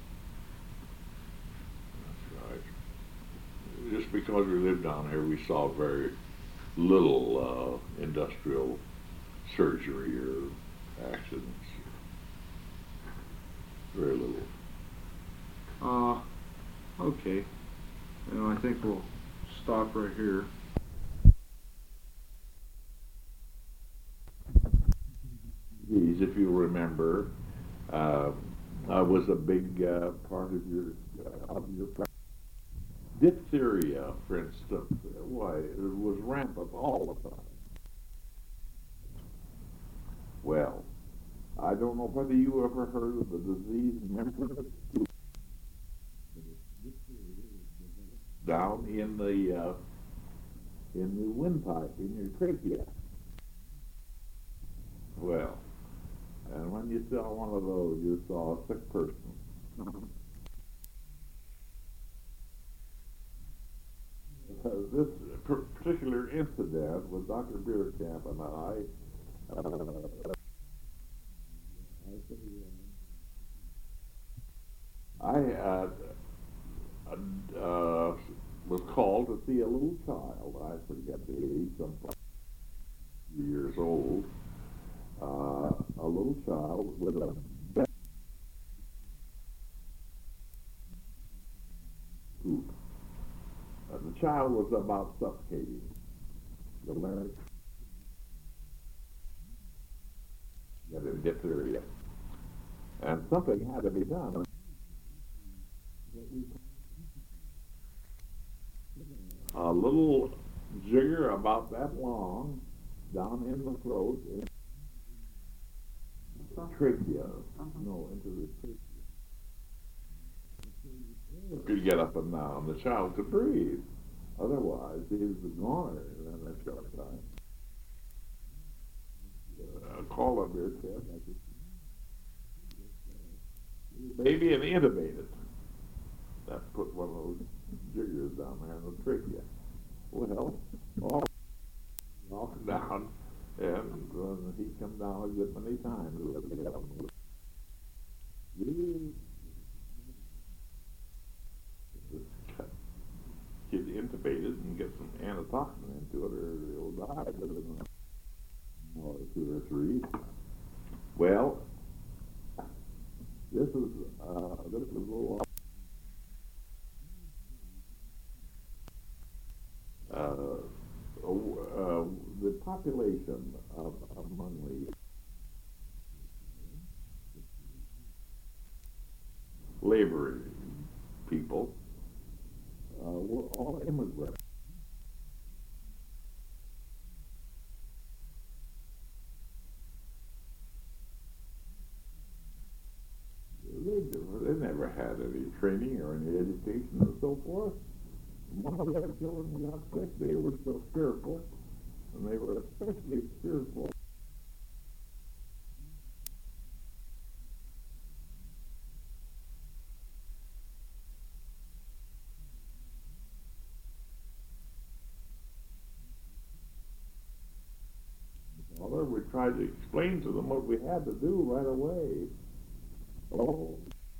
That's right. Just because we lived down here, we saw very little uh, industrial surgery or accidents. Very little. Uh, okay. You know, I think we'll stop right here. These, if you remember, uh, uh, was a big uh, part of your uh, of your practice. Diphtheria, for instance, why it was rampant all the time. Well, I don't know whether you ever heard of the disease membrane down in the uh, in the windpipe in your trachea. Well, and when you saw one of those, you saw a sick person. Uh, this per- particular incident with Doctor Bierkamp and I, uh, I uh, uh, was called to see a little child. I forget the age, some years old. Uh, a little child with a bed tube. Uh, the child was about suffocating. The larynx getting diphtheria, and something had to be done. A little jigger about that long down in the throat, in the Uh-huh. trachea, Uh-huh. no, into the trachea. Could get up and down. The child could breathe. Otherwise, he was a goner in a short time. Uh, call up your kid. Maybe an intubated. That put one of those jiggers down there in the trachea. Well, off, off and down, and uh, he come down a good many times. You just get intubated and get some antitoxin into it, or he'll die within or two or three. Well, this is uh, this is a little. Uh, uh, the population of among the labor people uh, were all immigrants. They, they never had any training or any education and so forth. One of their children got sick, they were so fearful, and they were especially fearful. Father, we tried to explain to them what we had to do right away. Oh,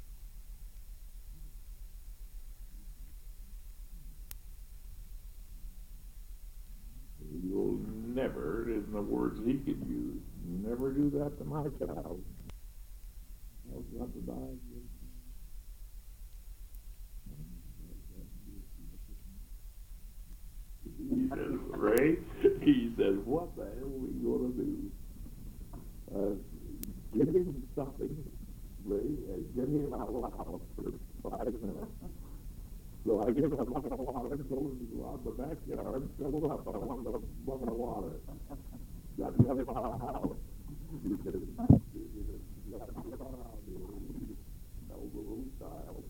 you'll never, in the words he could use, never do that to my child. I've got to die. He says, Ray, he says, what the hell are we going to do? Uh, give him something, Ray, and get him out of the house for five minutes. So I give him a bucket of water, told him to go out in the backyard, fill it up. I wanted a bucket of water. Got to get him out of the house. He said, got to get him out of here. He held the little child.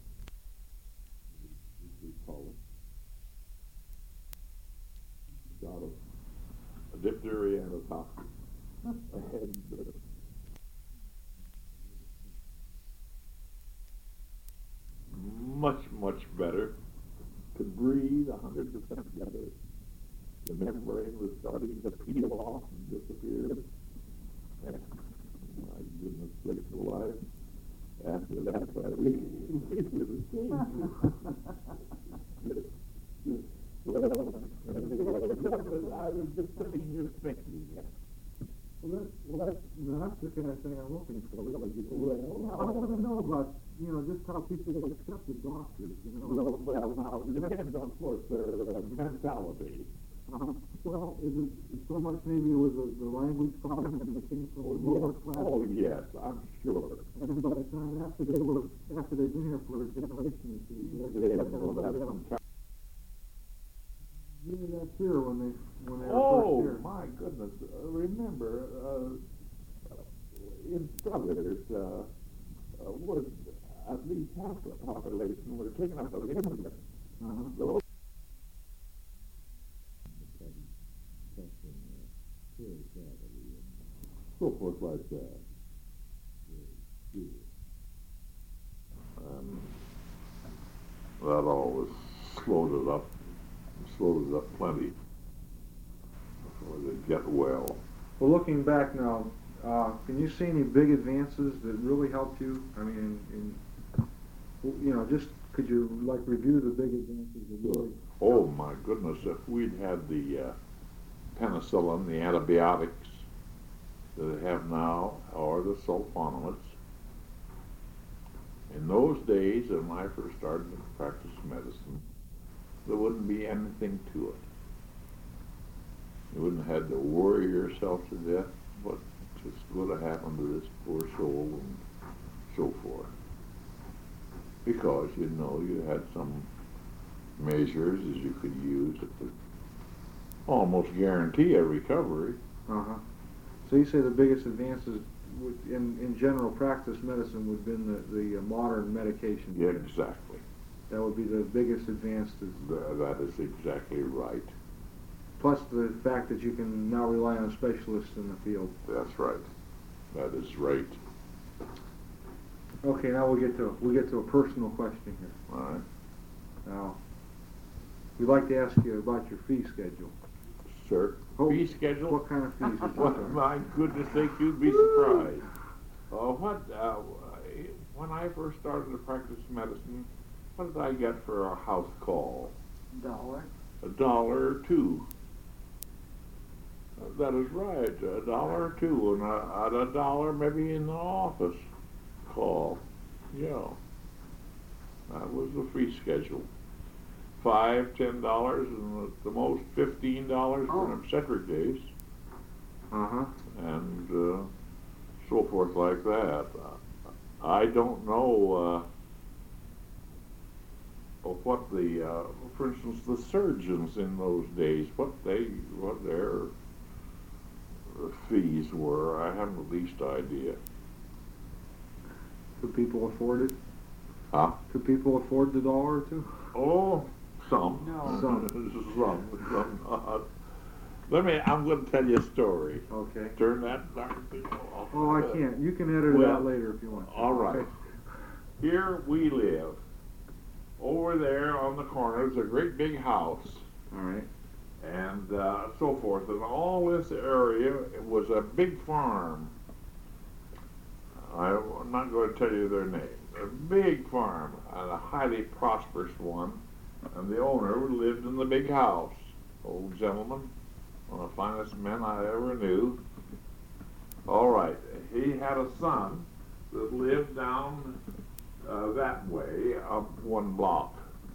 We call it. Got a, a diphtheria and a toxin. And, uh, much, much better. Could breathe a hundred percent better. The membrane was starting to peel off and disappear. And my goodness, sakes alive. After that, I really was ashamed. I was just sitting here thinking. Well, that's, well, that's, that's the kind of thing I'm looking for. Really. Well, I want to know about, you know, just how people accept the doctors, you know. Well, well, now, it depends on, of course, their, their mentality. Uh, well, is it so much maybe it was the, the language problem and the things from the lower class? Oh, yes, I'm sure. And by the time after they were, after they've been here for a generation or two, They have no less. really that fear when they, when they were Oh, first here. my goodness. Uh, remember, uh, in Southerners, uh, uh, was at least half the population were taken up as immigrants. Uh-huh. So, so forth like that. Um, that always slowed it up, slowed it up plenty before they get well. Well, looking back now, uh, can you see any big advances that really helped you? I mean, in, in, you know, just could you like review the big advances that really? Oh my goodness, if we'd had the uh, penicillin, the antibiotics that they have now, or the sulfonimates, in those days when I first started to practice medicine, there wouldn't be anything to it. You wouldn't have had to worry yourself to death what is going to happen to this poor soul and so forth. Because, you know, you had some measures as you could use at the almost guarantee a recovery. Uh-huh. So you say the biggest advances would, in, in general practice medicine would have been the, the uh, modern medication. Yeah, exactly. That would be the biggest advance. To, Th- That is exactly right. plus the fact that you can now rely on specialists in the field. That's right. That is right. Okay, now we get to we get to a personal question here. All right. Now, we'd like to ask you about your fee schedule. Sir, Oh, fee schedule? What kind of fees is Well, it? my goodness sake, you'd be surprised. Uh, what, uh, when I first started to practice medicine, what did I get for a house call? Dollar. A dollar or two. Uh, That is right, a dollar or two, and a, and a dollar maybe in the office call. Yeah. That was the fee schedule. Five, ten dollars, and at the most fifteen dollars for an Oh. obstetric case, Uh-huh. and uh, so forth like that. Uh, I don't know uh, of what the, uh, for instance, the surgeons in those days, what they, what their uh, fees were. I haven't the least idea. Could people afford it? Huh? Could people afford the dollar or two? Oh, some. No. Some. some, some not. Let me, I'm going to tell you a story. Okay. Turn that darn thing off. Oh, I can't. You can edit it Well, out later if you want. All right. Okay. Here we live. Over there on the corner is a great big house, All right. and uh, so forth. And all this area was a big farm. I'm not going to tell you their name. A big farm, and a highly prosperous one. And the owner lived in the big house. Old gentleman, one of the finest men I ever knew. All right, he had a son that lived down uh, that way, up one block,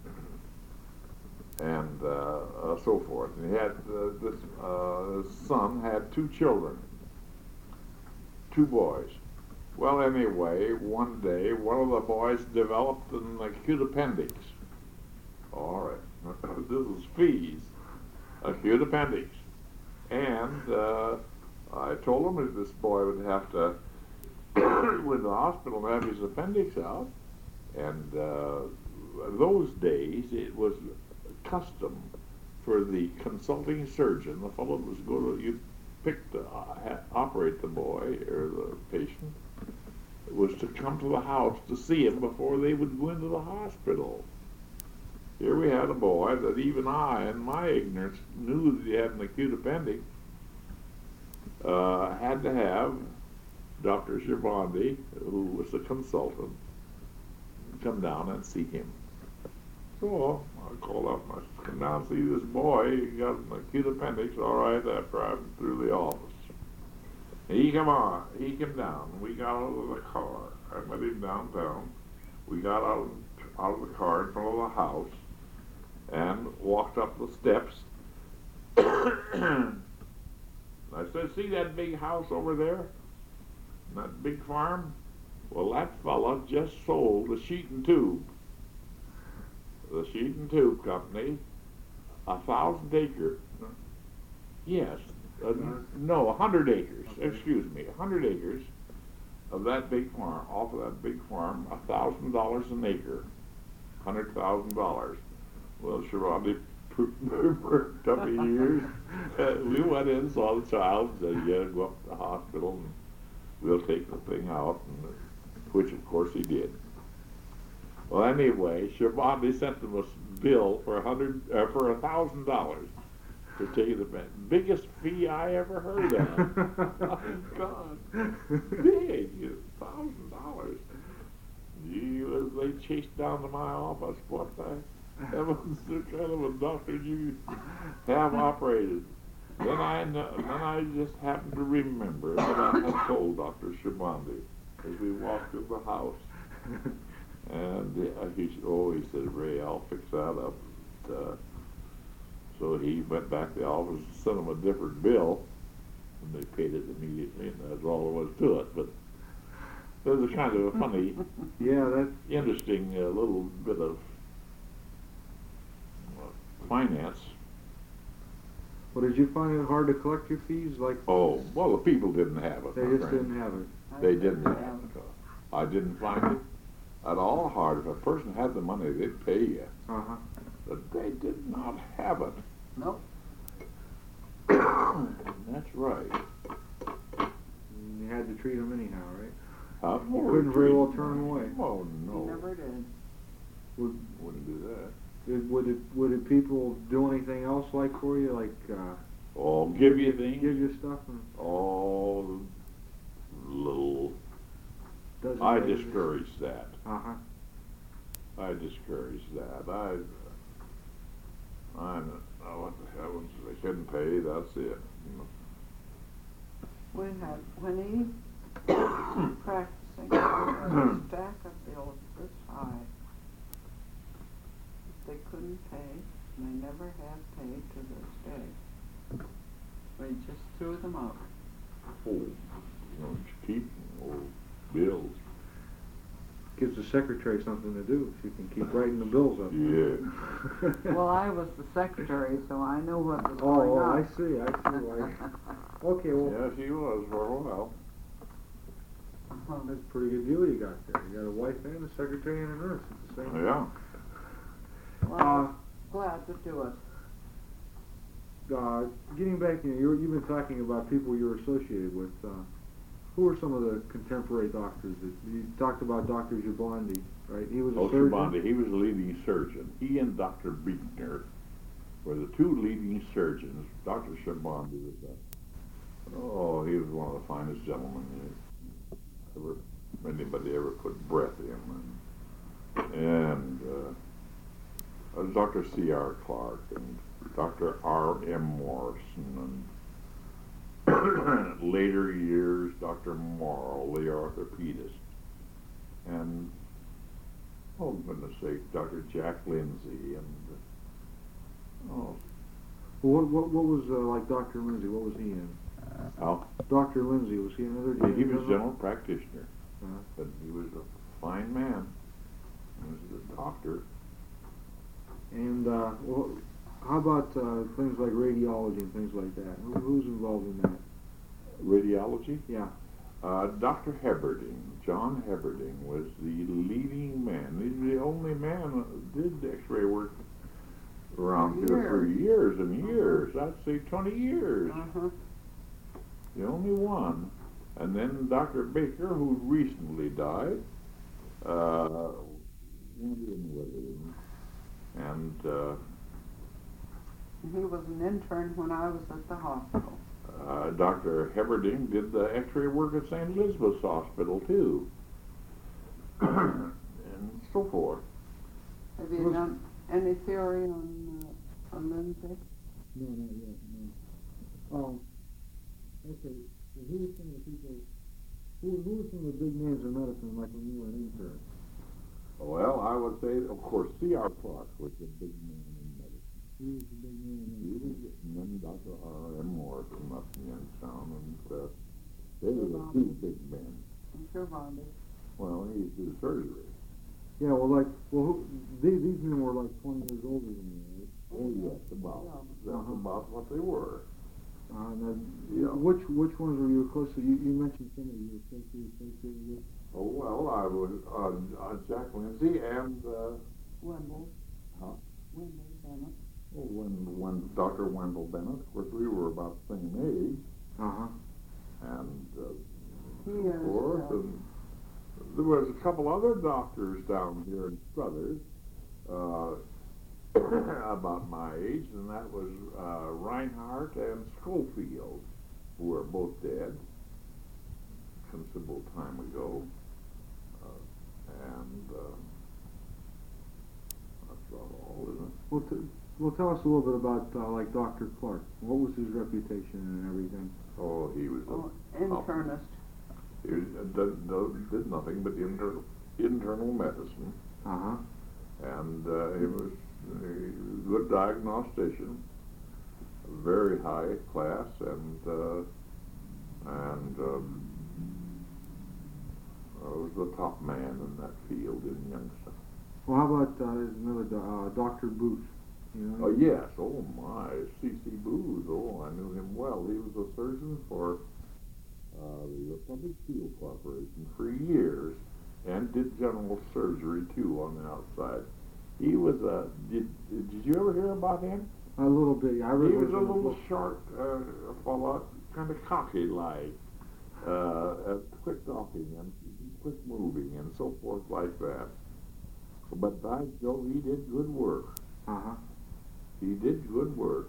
and uh, uh, so forth. And he had uh, this uh, his son had two children, two boys. Well, anyway, one day one of the boys developed an acute appendix. All right, this is fees, acute appendix, and uh, I told him that this boy would have to go to the hospital and have his appendix out. And uh, those days, it was custom for the consulting surgeon, the fellow that was going to you pick to uh, operate the boy or the patient, was to come to the house to see him before they would go into the hospital. Here we had a boy that even I, in my ignorance, knew that he had an acute appendix, uh, had to have Doctor Shabandi, who was the consultant, come down and see him. So I called up and I said, come down and see this boy. He got an acute appendix. All right, I drive him through the office. He come on. He came down. We got out of the car. I met him downtown. We got out, out of the car in front of the house and walked up the steps. I said, see that big house over there? That big farm? Well, that fella just sold the sheet and tube. The sheet and tube company, a thousand acre. Yes, uh, no, a hundred acres. Excuse me, a hundred acres of that big farm. Off of that big farm, a thousand dollars an acre, hundred thousand dollars. Well, Shabandi worked up in years. Uh, we went in, saw the child, said, "You gotta go up to the hospital, and we'll take the thing out," and, which of course he did. Well, anyway, Shabandi sent them a bill for a hundred, uh, for a thousand dollars to take the biggest fee I ever heard of. Oh, God, big, thousand dollars. Gee, as they chased down to my office, what the heavens, what kind of a doctor do you have operated? Then I know, then I just happened to remember that I had told Doctor Shabandi as we walked through the house. And uh, he said, oh, he said, Ray, I'll fix that up. Uh, so he went back to the office and sent him a different bill, and they paid it immediately, and that's all there was to it. But it was a kind of a funny, Yeah, that. interesting uh, little bit of uh, finance. Well, did you find it hard to collect your fees? Like, Oh, well, the people didn't have it, they my just friend. didn't have it. I They think didn't they have have. it. I didn't find it at all hard. If a person had the money, they'd pay you. Uh-huh. But they did not have it. Nope. That's right. And you had to treat them anyhow, right? How You couldn't very well turn them away. Oh, He no. never did. Would, Wouldn't do that. did, would it, would it people do anything else like for you? Like, uh, Oh, give you things. give you stuff and Oh, little. doesn't I make it- discourage that. Uh-huh. I discourage that. I, I, oh, what the heavens, they couldn't pay, that's it. We had, when he was practicing, we had a stack of bills this high. They couldn't pay, and they never have paid to this day. We just threw them out. Oh, you know, keep old bills. Gives the secretary something to do. She can keep writing the bills up. Yeah. Well, I was the secretary, so I knew what was Oh, going oh, on. I see, I see. I, okay, well, Yeah, she was for a while. that's a pretty good deal you got there. You got a wife and a secretary and a nurse at the same time. Yeah. Uh, Well, glad to do it. uh, getting back, you know, you're, you've been talking about people you're associated with. Uh, who are some of the contemporary doctors? That, you talked about Doctor Gibbandi, right? He was a Oh, surgeon. Gibbandi, he was the leading surgeon. He and Doctor Biegner were the two leading surgeons. Doctor Gibbandi was a, oh, he was one of the finest gentlemen ever, anybody ever put breath in. And, and uh, uh, Doctor C R Clark and Doctor R M Morrison and later years, Doctor Morrow, the orthopedist, and, oh goodness sake, Doctor Jack Lindsay, and, oh, Well, what, what, what was uh, like Doctor Lindsay? What was he in? Al, Doctor Lindsay, was he another? he was general practitioner, Uh-huh. but he was a fine man. He was a doctor. And uh, well, how about uh, things like radiology and things like that? Who, who's involved in that? Radiology, Yeah. uh, Doctor Heberding, John Heberding was the leading man. He's the only man that did x-ray work around here for years and years. I'd say twenty years. Uh-huh. The only one. And then Doctor Baker, who recently died, uh, and uh, He was an intern when I was at the hospital. uh, Doctor Heberding did the x-ray work at Saint Elizabeth's Hospital, too. And so forth. Have you done any theory on, uh, on Lindsay? No, not yet. No. Um. Okay. So who are some of the people? Who Who are some of the big names in medicine, like when you were an intern? Well, I would say, of course, C R Clark was the big man in medicine. Who was the big man? He was, and then Doctor R M Morrison up in Youngstown, and uh, they were the two big men. I'm sure Vonda. Well, he used to do surgery. Yeah. Well, like, well, who, these these men were like twenty years older than you, right? Oh, yes, about. That's Uh-huh. about what they were. Uh, and then, Yeah. which which ones were you close to? You, you mentioned some of you associated associated with. Oh, well, I was uh, uh, Jack Lindsay and, uh, Wendell. huh? Wendell Bennett. Oh, when, when Doctor Wendell Bennett, of course, we were about the same age, Uh huh. and, uh, He of is, course, uh, and there was a couple other doctors down here in Struthers, uh, about my age, and that was uh, Reinhardt and Schofield, who are both dead considerable time ago. Uh, and uh, that's about all, isn't it? Well, t- well, tell us a little bit about uh, like Doctor Clark. What was his reputation and everything? Oh, he was oh, a internist. he was, uh, did, did did nothing but internal internal medicine, Uh huh. and uh, he was a good diagnostician, very high class, and uh, and um, uh, was the top man in that field in Youngstown. Well, how about uh, there's another do- uh, Doctor Booth? You know? Oh, yes, oh my, C C Booth, oh, I knew him well. He was a surgeon for uh, the Republic Steel Corporation for years and did general surgery too on the outside. He was a, did, did you ever hear about him? A little bit. I read He was it a in the little book. short uh, fella, kind of cocky like, uh, uh, quick talking and quick moving and so forth like that. But by Jove, he did good work. Uh-huh. He did good work.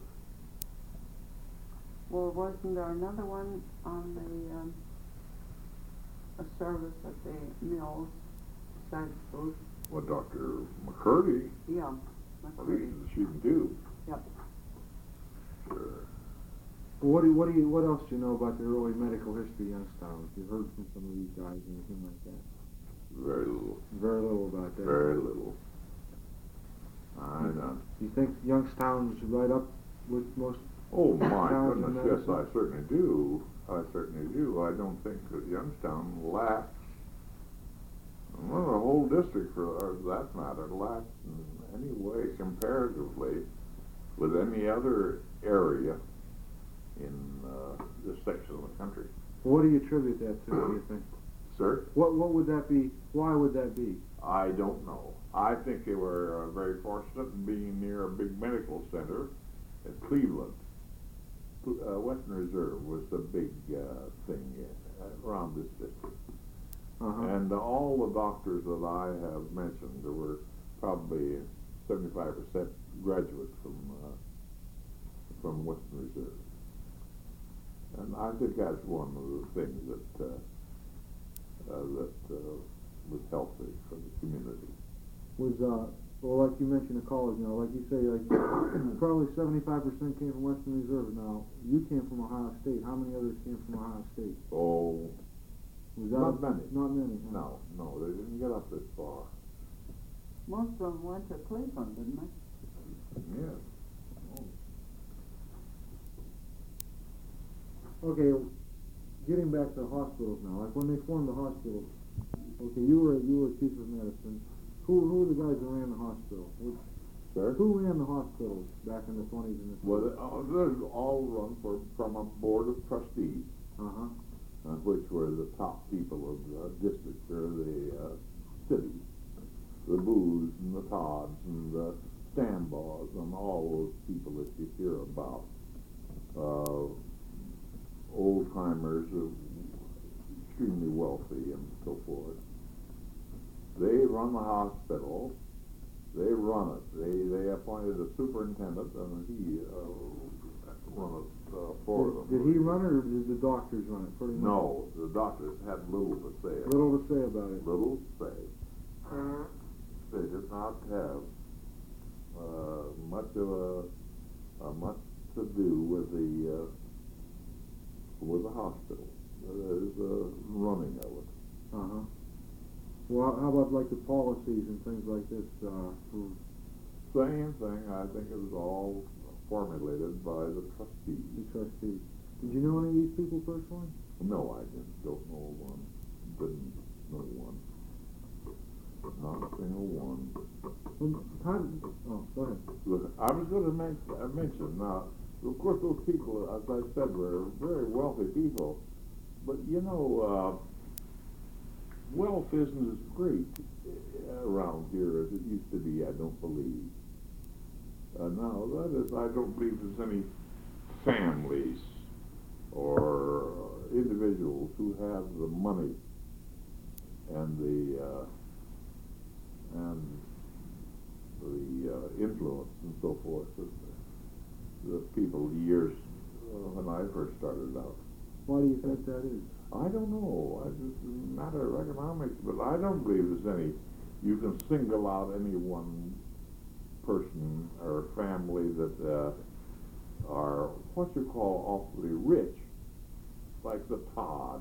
Well, wasn't there another one on the, um, a service at the mills besides Booth? Well, Doctor McCurdy, Yeah, well, McCurdy. he's the shooting too. Yep. Sure. Well, what do you, what do you, what else do you know about the early medical history of Youngstown? If you heard from some of these guys or anything like that? Very little. Very little about that. Very little. I know. Do you think Youngstown's right up with most? Oh my Towns goodness, and yes, I medicine? certainly do. I certainly do. I don't think that Youngstown lacks, well, the whole district for or that matter, lacks in any way comparatively with any other area in uh, this section of the country. What do you attribute that to? Do you think? Sir? What what would that be? Why would that be? I don't know. I think they were uh, very fortunate in being near a big medical center at Cleveland. Uh, Western Reserve was the big uh, thing uh, around this district. Uh-huh. And uh, all the doctors that I have mentioned, there were probably seventy-five percent graduates from uh, from Western Reserve. And I think that's one of the things that uh, uh, that uh, was healthy for the community. Was uh well, like you mentioned, the college. Now, like you say, like probably seventy-five percent came from Western Reserve. Now, you came from Ohio State. How many others came from Ohio State? Oh, Was that not many. Not many. Huh? No, no, they didn't get up this far. Most of them went to Cleveland, didn't they? Yes. Okay, getting back to the hospitals now. Like when they formed the hospitals. Okay, you were you were chief of medicine. Who who were the guys who ran the hospital? Which, Sir? who ran the hospitals back in the twenties and the Well, uh, they're all run for, from a board of trustees, uh huh. uh, which were the top people of the district or the uh, city. The Booths and the Todds and the Stambaugh and all those people that you hear about. Uh, old timers, uh, extremely wealthy and so forth. They run the hospital. They run it. They they appointed a superintendent, and he uh, run it uh, for them. Did, did he run it, or did the doctors run it? Pretty much. No, the doctors had little to say. About Little to say about it. it. Little to say. They did not have uh, much of a uh, much to do with the uh, with the hospital. There's the running of it. Uh huh. Well, how about like the policies and things like this? Uh, who, Same thing. I think it was all formulated by the trustees. the trustees. Did you know any of these people personally? No, I didn't. Don't know one. Didn't know one. Not a single one. Well, how did, oh, go ahead. Look, I was going to men- uh, mention now. Of course, those people, as I said, were very wealthy people. But you know, uh, wealth isn't as great around here as it used to be. I don't believe. Uh, now, that is, I don't believe there's any families or uh, individuals who have the money and the uh, and the uh, influence and so forth that the, the people years uh, when I first started out. Why do you think that is? I don't know. It's just a matter of economics, but I don't believe there's any. You can single out any one person or family that uh, are what you call awfully rich, like the Todds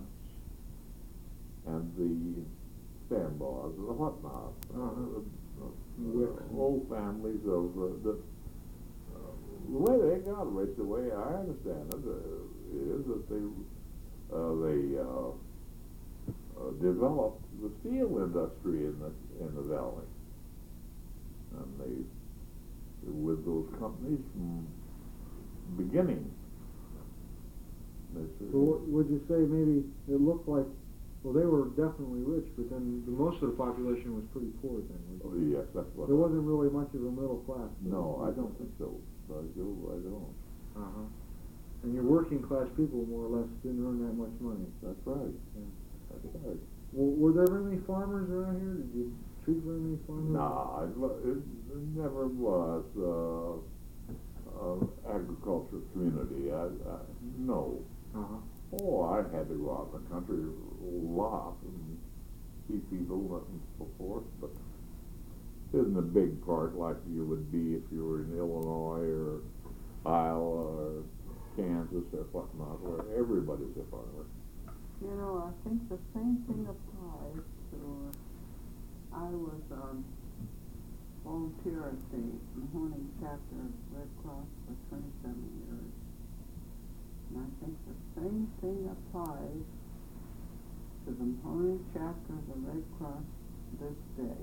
and the Stambaughs and the whatnot. Uh-huh. Uh, Wicks. uh, old families of uh, the. Uh, the way they got rich, the way I understand it, uh, is that they uh, they uh, uh, developed the steel industry in the in the valley, and they, they with those companies from beginning. They So certainly- what would you say maybe it looked like, well, they were definitely rich, but then the most of the population was pretty poor then. Oh, would you- yes, that's what. There I- wasn't really much of a middle class. No, I don't think so. I do, I don't. Uh-huh. And your working class people more or less didn't earn that much money. That's right. Yeah. That's right. Well, were there very many farmers around here? Did you treat very many farmers? Nah, it, wa- it it never was, uh, uh, agricultural community. I, I, no. Uh-huh. Oh, I had to go out in the country a lot and see people and so forth, but isn't a big part like you would be if you were in Illinois or Iowa or Kansas or whatnot, where everybody's a farmer. You know, I think the same thing applies to, uh, I was, um, volunteer at the Mahoning chapter of Red Cross for twenty-seven years. And I think the same thing applies to the Mahoning chapter of the Red Cross this day.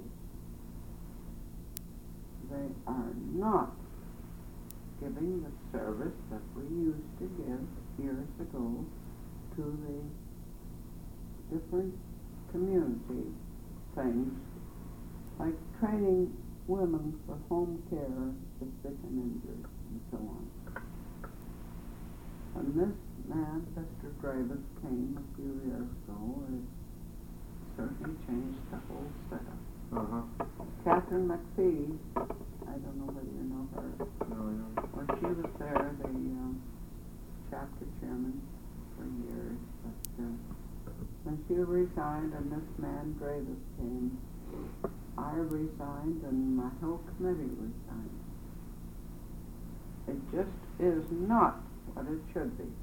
They are not giving the service that we used to give years ago to the different community things, like training women for home care of the sick and injured and so on. When this man, Mister Dravis, came a few years ago, it certainly changed the whole setup. Uh-huh. Catherine McPhee, I don't know whether you know her, No, I know. well, she was there, the um, chapter chairman for years, but uh, when she resigned and this man Dravis came, I resigned and my whole committee resigned. It just is not what it should be.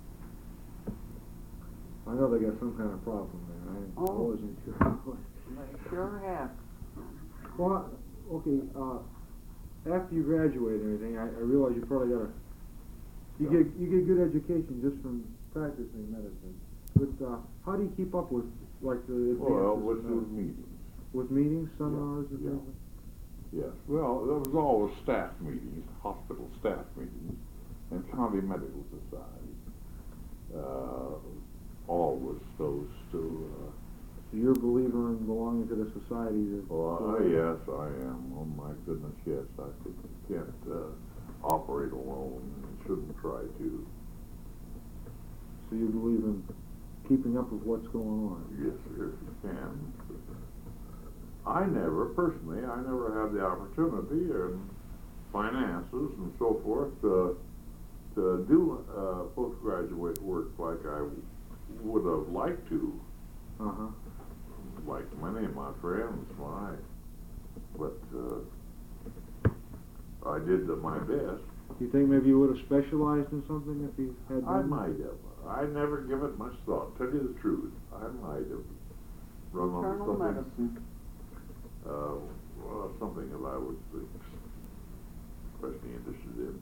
I know they got some kind of problem there. I, I Oh. wasn't sure. They sure have. Well, okay, uh, after you graduate and everything, I, I realize you probably got a, you Yeah. get, you get good education just from practicing medicine. But, uh, how do you keep up with, like, the Well, advances with in the medicine? meetings. With meetings, seminars, and Yeah. things? Yes, well, there was always staff meetings, hospital staff meetings, and county medical society. Uh, always those two, uh, So you're a believer in belonging to the society that... well, I, yes, I am. Oh my goodness, yes, I think you can't, uh, operate alone and shouldn't try to. So you believe in keeping up with what's going on? Yes, sir, you can. I never, personally, I never had the opportunity and finances and so forth to, to do, uh, postgraduate work like I would have liked to. Uh-huh. Like many of my friends, my, but, uh, I did the- my best. Do you think maybe you would have specialized in something if you had I done might have. I never give it much thought. Tell you the truth, I might have run on Internal something. medicine. Uh, well, something that I was especially interested in.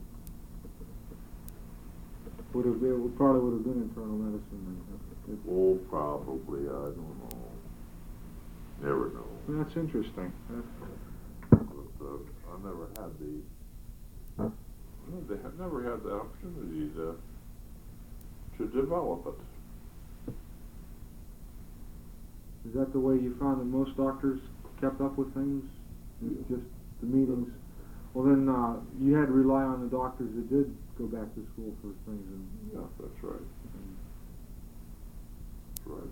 Would have been, would- probably would have been internal medicine then. huh? If- Oh, probably, I don't know. Never know. That's interesting. That's, But, uh, I never had the, no, they had never had the opportunity to, to develop it. is that the way you found that most doctors kept up with things? Is Yeah. Just the meetings? Well then, uh, you had to rely on the doctors that did go back to school for things and... Yeah, that's right. and That's right.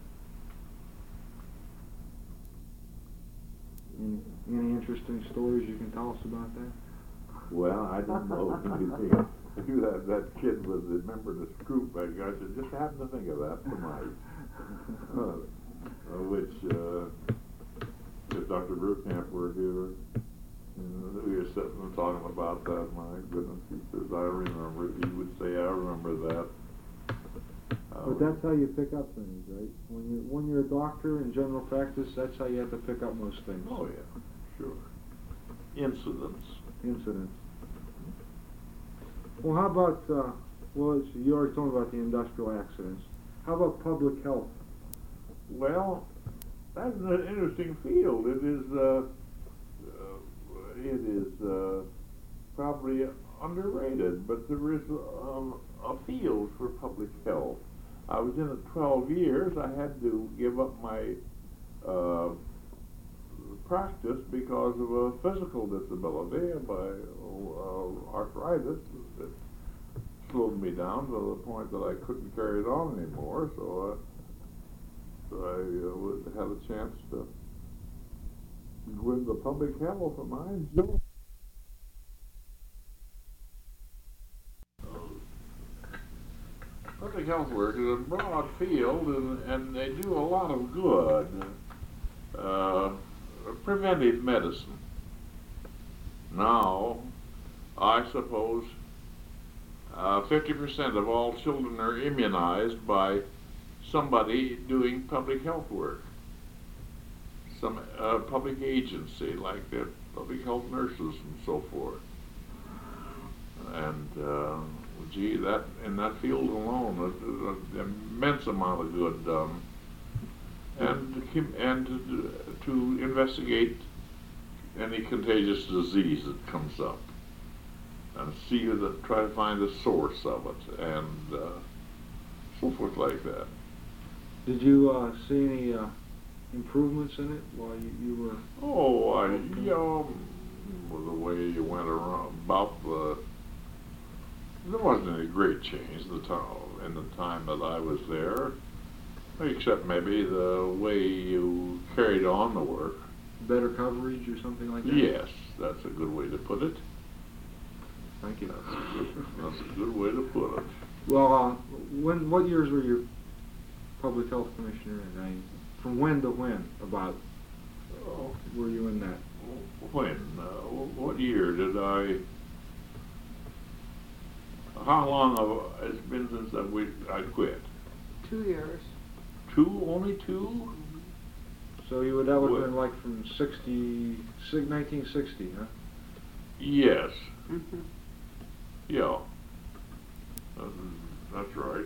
Any, any interesting stories you can tell us about that? Well, I don't know. Anything. You that that kid was a member of this group. I guess I just happened to think of that tonight. uh, uh, which, uh, if Doctor Brukamp were here, you know, we were sitting and talking about that. My goodness, he says, I remember. He would say, I remember that. Uh, But that's how you pick up things, right? When you when you're a doctor in general practice, that's how you have to pick up most things. Oh yeah, sure. Incidents. Incidents. Well, how about uh, well, it's, you already told me about the industrial accidents. How about public health? Well, that's an interesting field. It is, uh, uh, it is uh, probably probably underrated, but there is a, a field for public health. I was in it twelve years. I had to give up my uh, practice because of a physical disability, by uh, arthritis that slowed me down to the point that I couldn't carry it on anymore. So, uh, so I uh, would, had a chance to go into public health, and I enjoyed. Public health work is a broad field, and, and they do a lot of good. Uh, preventive medicine. Now, I suppose uh, fifty percent of all children are immunized by somebody doing public health work. Some uh, public agency, like the public health nurses and so forth. And uh, gee, that in that field alone, there's an immense amount of good done. And to keep, and to, to investigate any contagious disease that comes up, and see the try to find the source of it, and uh, so forth like that. Did you uh, see any uh, improvements in it while you, you were? Oh, I, you know, the way you went around about the. There wasn't any great change the time in the time that I was there. Except maybe the way you carried on the work. Better coverage or something like that? Yes, that's a good way to put it. Thank you. That's a good, that's a good way to put it. Well, uh, when what years were you public health commissioner in? I mean, from when to when about Oh, were you in that? when? Uh, what year did I? How long have it's been since I, we, I quit? Two years. Two? Only two? So you would that would have What? been like from sixty, nineteen sixty, huh? Yes. Mm-hmm. Yeah. That's, that's right.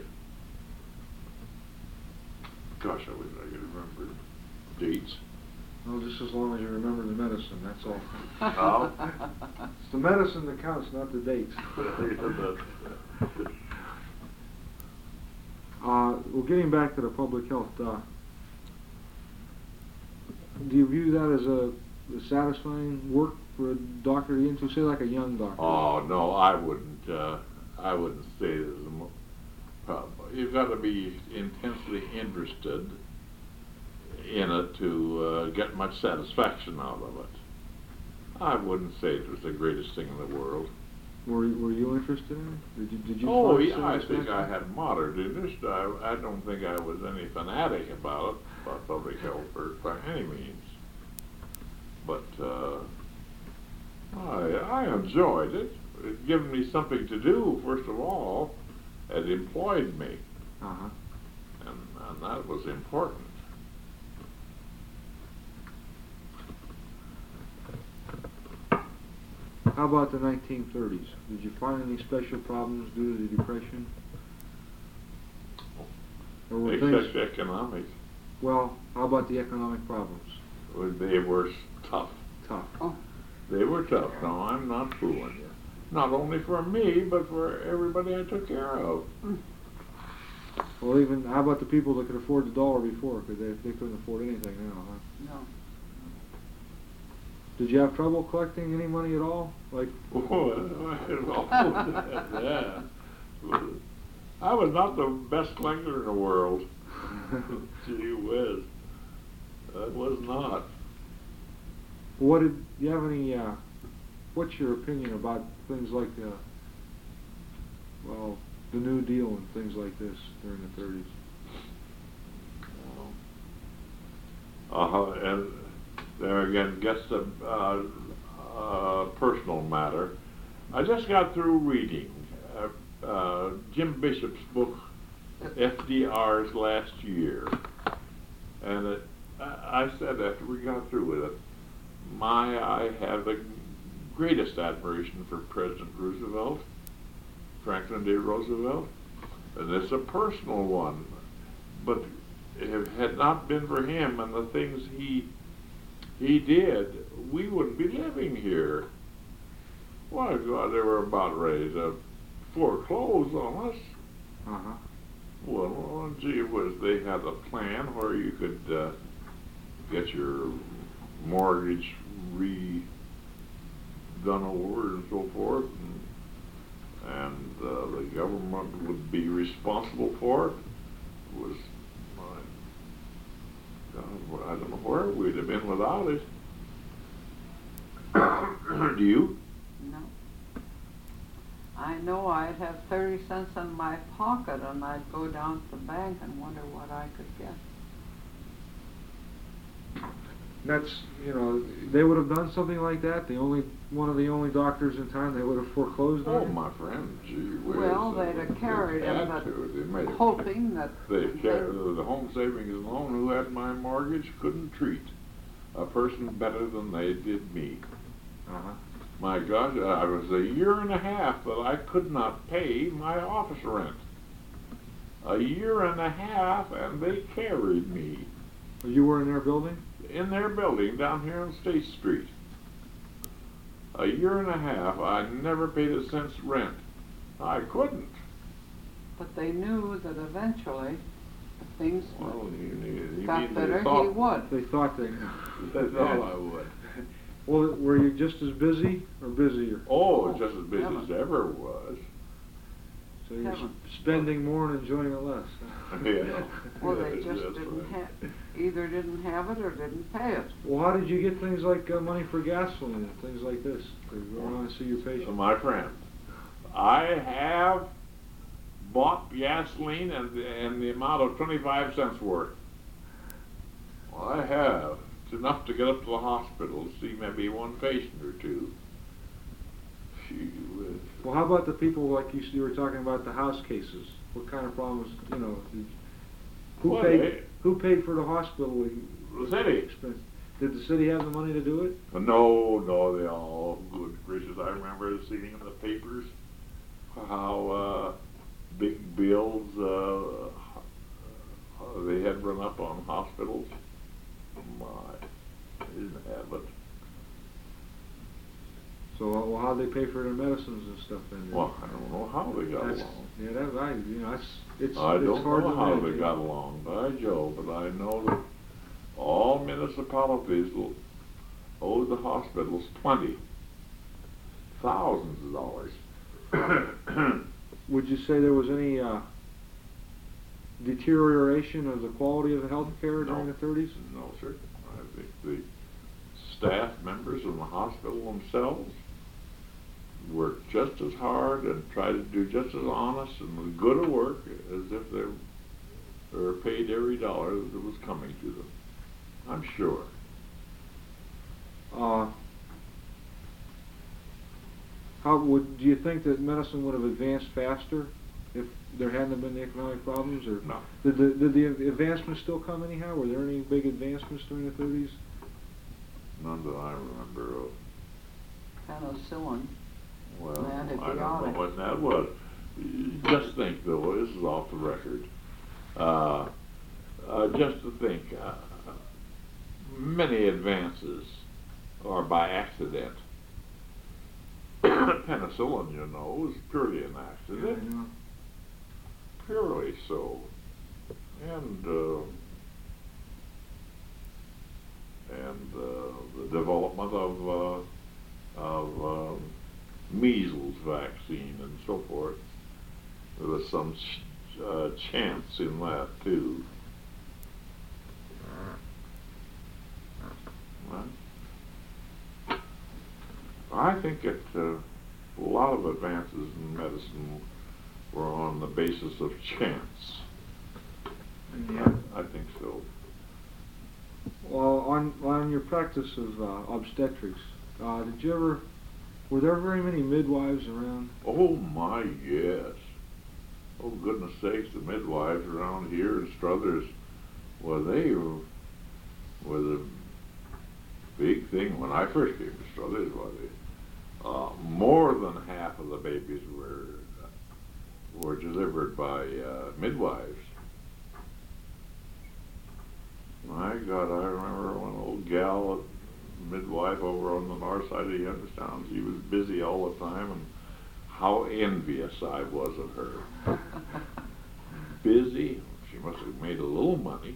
Gosh, I wish I could remember dates. Well, just as long as you remember the medicine, that's all. Oh. It's the medicine that counts, not the dates. Uh, well, getting back to the public health, uh, do you view that as a, a satisfying work for a doctor to get into, say like a young doctor? Oh no, I wouldn't. Uh, I wouldn't say it as a mo- problem. You've got to be intensely interested in it to uh, get much satisfaction out of it. I wouldn't say it was the greatest thing in the world. Were you, were you interested in it? Did you, did you Oh, find yeah, I think satisfaction? I had moderate interest. I, I don't think I was any fanatic about it, about public health work by any means. But uh, I, I enjoyed it. It gave me something to do, first of all. It employed me, Uh-huh. and, and that was important. How about the nineteen thirties? Did you find any special problems due to the Depression? Or were Except things, economic. well, how about the economic problems? They were tough. Tough. Oh, They were tough. No, I'm not fooling you. Not only for me, but for everybody I took care of. Well, even, how about the people that could afford the dollar before? Because they, they couldn't afford anything now, huh? no. Did you have trouble collecting any money at all? Like, Yeah. I was not the best collector in the world. Gee whiz. I was not. what did, do you have any, uh, what's your opinion about things like, uh, well, the New Deal and things like this during the thirties? Uh, and there again gets a uh, uh, personal matter. I just got through reading uh, uh, Jim Bishop's book, F D R's Last Year, and it, I, I said after we got through with it, my, I have the greatest admiration for President Roosevelt, Franklin D. Roosevelt, and it's a personal one, but if it had not been for him and the things he he did, we wouldn't be living here. Well, God, they were about ready to foreclose on us. Uh-huh. Well, gee whiz, they had a plan where you could uh, get your mortgage re done over and so forth, and, and uh, the government would be responsible for it. It was, my God, I don't know where we'd have been without it. Do you? No. I know I'd have thirty cents in my pocket and I'd go down to the bank and wonder what I could get. That's, you know, they would have done something like that. The only one of the only doctors in town, they would have foreclosed Oh, on. my friend, gee whiz. Well, they'd have carried him, but hoping that They they- carried the home savings and loan who had my mortgage couldn't treat a person better than they did me. Uh-huh. My gosh, I was a year and a half that I could not pay my office rent. A year and a half, and they carried me You were in their building? in their building down here on State Street. A year and a half, I never paid a cent's rent. I couldn't. but they knew that eventually, if things Well, you, you, you got mean better, they he thought, would. They thought they they thought I would. Well, were you just as busy or busier? Oh, just as busy Heaven. as ever was. So you're Heaven. s- spending more and enjoying it less. Yeah. Well, they Yes, just that's didn't right. have, either didn't have it or didn't pay it. Well, how did you get things like uh, money for gasoline and things like this? To go around and see your So patient? my friend, I have bought gasoline and, and the amount of twenty-five cents worth. Well, I have. It's enough to get up to the hospital to see maybe one patient or two. Gee whiz. Well, how about the people like you, s- you were talking about the house cases? What kind of problems, you know, did, who Well, paid, they- who paid for the hospital The city. expense? Did the city have the money to do it? No, no, they all, good gracious, I remember seeing in the papers how, uh, big bills, uh, uh, they had run up on hospitals. My, they didn't have it. So, uh, well, how'd they pay for their medicines and stuff then? Well, I don't know how they got That's, along. yeah, that, I, you know, it's, it's, I it's don't hard know to how they imagine. got along, by Joe, but I know that all municipalities l- owed the hospitals twenty, thousands of dollars. Would you say there was any, uh, deterioration of the quality of the health care No. during the thirties? No, sir. I think the staff members in the hospital themselves worked just as hard and tried to do just as honest and good a work as if they were paid every dollar that was coming to them. I'm sure. Uh, how would, do you think that medicine would have advanced faster if there hadn't been the economic problems, or No. did the, did the advancements still come anyhow? Were there any big advancements during the thirties? None that I remember of. Penicillin. Well, And I don't know antibiotics. what that was. Just think, though, this is off the record. Uh, uh, just to think, uh, many advances are by accident. Penicillin, you know, is purely an accident, Yeah, I know. purely so. And uh, and uh, the development of uh, of um, measles vaccine and so forth. There was some ch- uh, chance in that too. Well, I think that uh, a lot of advances in medicine were on the basis of chance. Yeah. I think so. Well, on on your practice of uh, obstetrics, uh, did you ever, were there very many midwives around? Oh my, yes. Oh goodness sakes, the midwives around here in Struthers, well, they were, were the big thing when I first came to Struthers. Was it? Uh, more than half of the babies were were delivered by uh, midwives. My God, I remember one old gal, midwife over on the north far side of Youngstown. She was busy all the time, and how envious I was of her. Busy. She must have made a little money.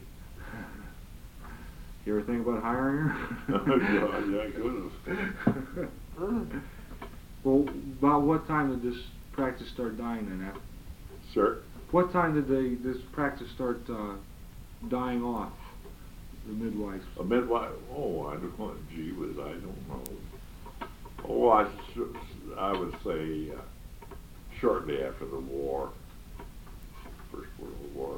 You ever think about hiring her? yeah, yeah, I could have. Well, about what time did this practice start dying then? After? Sir? What time did they this practice start uh, dying off? The midwives. A midwife? Oh, I don't know. Gee whiz, I don't know. Oh, I, sh- I would say uh, shortly after the war, First World War.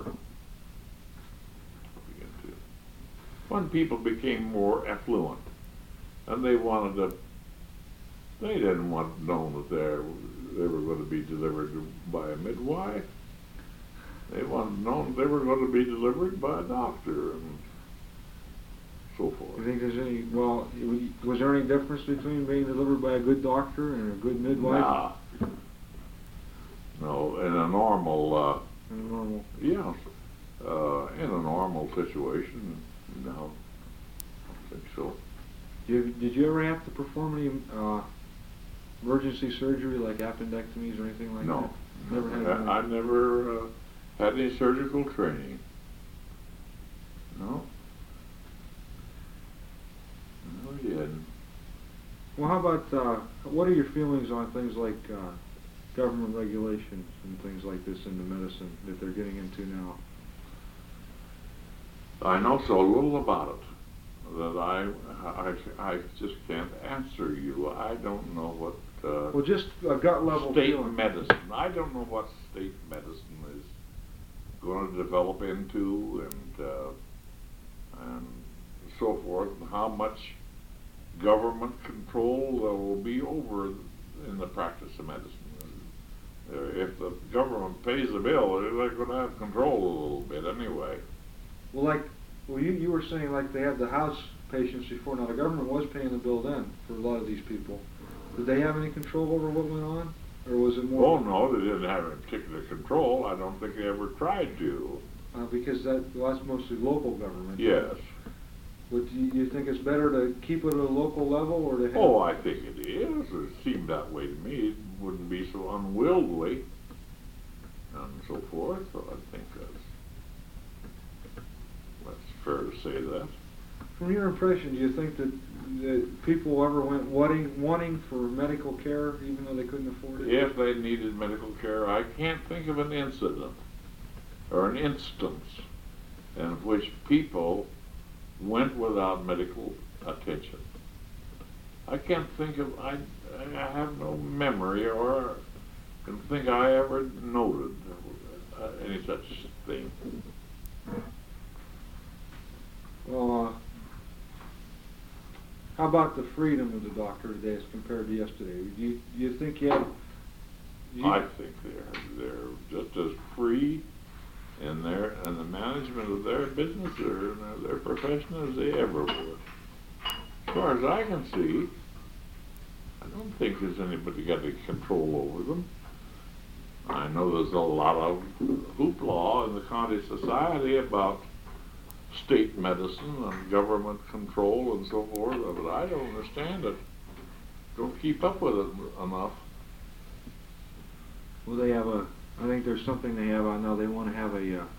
Began to, when people became more affluent, and they wanted to, they didn't want known that they they were going to be delivered by a midwife. They wanted known they were going to be delivered by a doctor and so forth. You think there's any, well, was there any difference between being delivered by a good doctor and a good midwife? Nah. No, in a normal, uh, In a normal. yeah, uh, in a normal situation, no, I think so. Did you, did you ever have to perform any uh, emergency surgery like appendectomies or anything like No. that? Never had. I, I never uh, had any surgical training. No. No, you didn't. Well, how about, uh, what are your feelings on things like uh, government regulations and things like this in the medicine that they're getting into now? I know so little about it that I, I, I just can't answer you. I don't know what uh, Well, just a gut level state feeling. medicine. I don't know what state medicine is going to develop into, and uh, and so forth, and how much government control there will be over in the practice of medicine. Uh, if the government pays the bill, they're going to have control a little bit anyway. Well, like, well, you, you were saying like they had the house patients before. Now, the government was paying the bill then for a lot of these people. Did they have any control over what went on? Or was it more... Oh, no, they didn't have any particular control. I don't think they ever tried to. Uh, because that, well, that's mostly local government. Yes. But do you, you think it's better to keep it at a local level or to have... Oh, I think it is. It seemed that way to me. It wouldn't be so unwieldy and so forth. So I think that's, that's fair to say that. From your impression, do you think that, that people ever went wanting, wanting for medical care even though they couldn't afford it? If they needed medical care, I can't think of an incident or an instance in which people went without medical attention. I can't think of, I, I have no memory or can think I ever noted uh, any such thing. Well, uh, how about the freedom of the doctor today as compared to yesterday? Do you, do you think you have... do you- I think they're, they're just as free in their, in the management of their business or in their profession as they ever were. As far as I can see, I don't think there's anybody got any control over them. I know there's a lot of hoopla in the county society about state medicine and government control and so forth, but I don't understand it. Don't keep up with it enough. Well, they have a... I think there's something they have on now. They want to have a... Uh,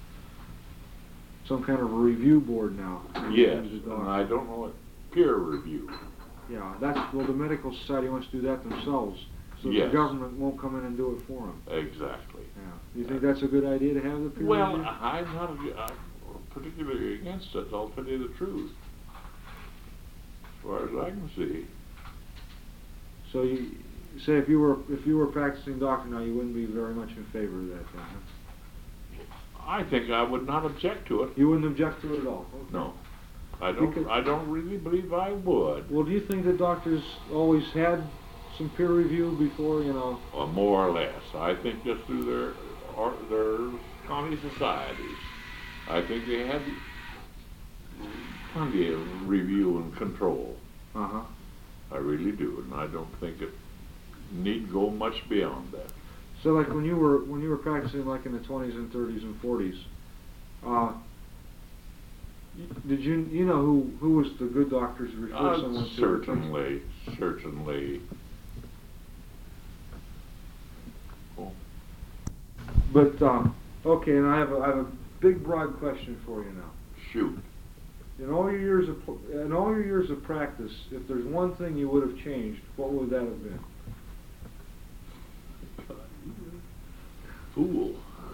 some kind of a review board now. Yes, Use the and doc- I don't know what peer review. Yeah, that's... Well, the medical society wants to do that themselves. So Yes. the government won't come in and do it for them. Exactly. Yeah. You think that's a good idea to have the peer Well, review? I'm not I'm particularly against it, I'll tell you the truth. As far as I can see. So you say if you were if you were a practicing doctor now, you wouldn't be very much in favor of that, then? Huh? I think I would not object to it. You wouldn't object to it at all? Okay. No. I don't Because- I don't really believe I would. Well, do you think that doctors always had some peer review before, you know? Or more or less. I think just through their or their county societies. I think they had plenty of review and control. Uh-huh. I really do, and I don't think it need go much beyond that. So, like when you were when you were practicing, like in the twenties and thirties and forties, uh, Did you, you know who, who was the good doctors to refer Uh, someone to? certainly, certainly. Oh, But, um, okay, and I have a, I have a big broad question for you now. shoot. In all your years of, pl- in all your years of practice, if there's one thing you would have changed, what would that have been? Fool.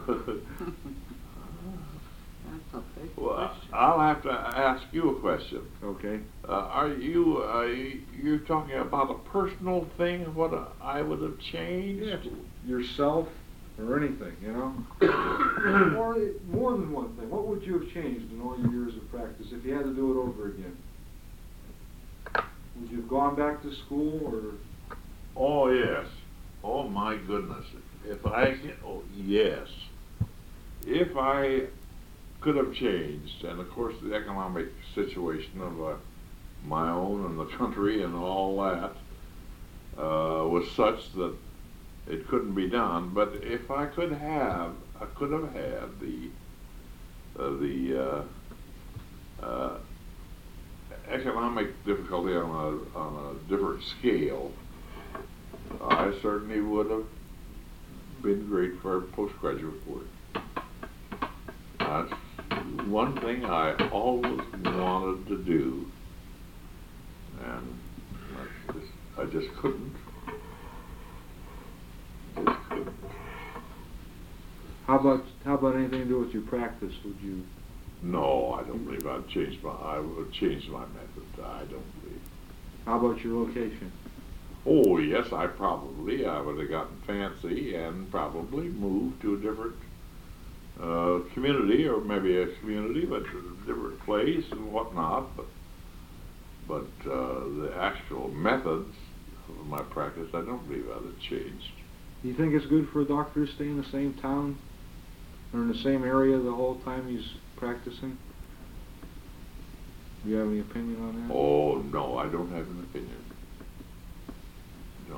That's a big Well, question. I'll have to ask you a question. Okay. Uh, are you, uh, you're talking about a personal thing, what uh, I would have changed? Yeah, yourself or anything, you know? more, more than one thing. What would you have changed in all your years of practice if you had to do it over again? Would you have gone back to school or? Oh, yes. Oh, my goodness. If I can, oh, yes. If I could have changed, and of course the economic situation of uh, my own and the country and all that uh, was such that it couldn't be done, but if I could have, I could have had the uh, the uh, uh, economic difficulty on a on a different scale, I certainly would have been great for postgraduate work. That's one thing I always wanted to do, and I just, I just couldn't. Just couldn't. How about, how about anything to do with your practice? Would you? No, I don't believe I'd change my. I would change my method. I don't believe. How about your location? Oh yes, I probably I would have gotten fancy and probably moved to a different uh, community, or maybe a community, but a different place and whatnot. But but uh, the actual methods of my practice, I don't believe I'd have changed. Do you think it's good for a doctor to stay in the same town or in the same area the whole time he's practicing? Do you have any opinion on that? Oh no, I don't have an opinion. Don't.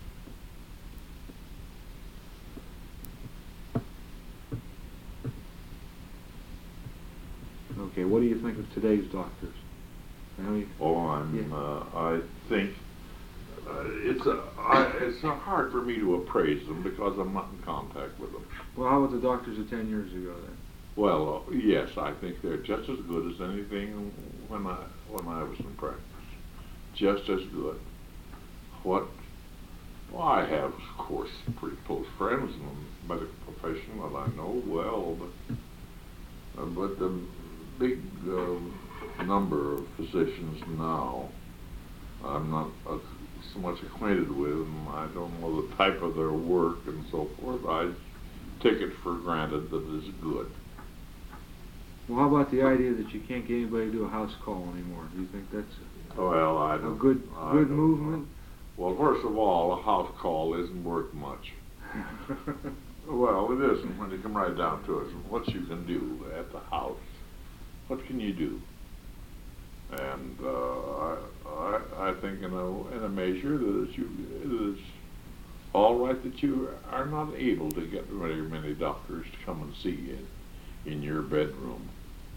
Okay, what do you think of today's doctors? I know you, Oh, I'm. Yeah. Uh, I think uh, it's a. I, it's uh, hard for me to appraise them because I'm not in contact with them. well, how about the doctors of ten years ago then? Well, uh, yes, I think they're just as good as anything when I when I was in practice. Just as good. What? Well, I have, of course, pretty close friends in the medical profession that I know well, but uh, but the big uh, number of physicians now, I'm not uh, so much acquainted with, and I don't know the type of their work and so forth. I take it for granted that it's good. Well, how about the idea that you can't get anybody to do a house call anymore? Do you think that's Well, I a don't. good I good don't movement? know. Well, first of all, a house call isn't worth much. Well, it isn't when you come right down to it. What you can do at the house, what can you do? And uh, I, I, I think in a in a measure that it's, you, it is all right that you are not able to get very many doctors to come and see you in your bedroom.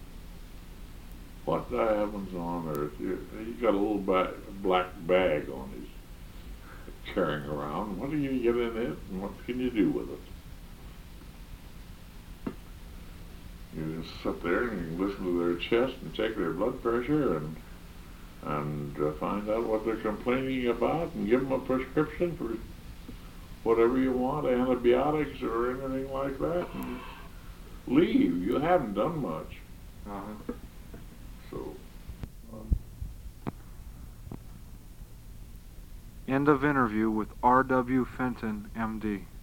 What the heavens on earth? You, you got a little ba- black bag on his carrying around. What do you get in it, and what can you do with it? You can sit there and you can listen to their chest and check their blood pressure and and uh, find out what they're complaining about and give them a prescription for whatever you want, antibiotics or anything like that, and leave. You haven't done much. Uh-huh. So. End of interview with R W Fenton, M D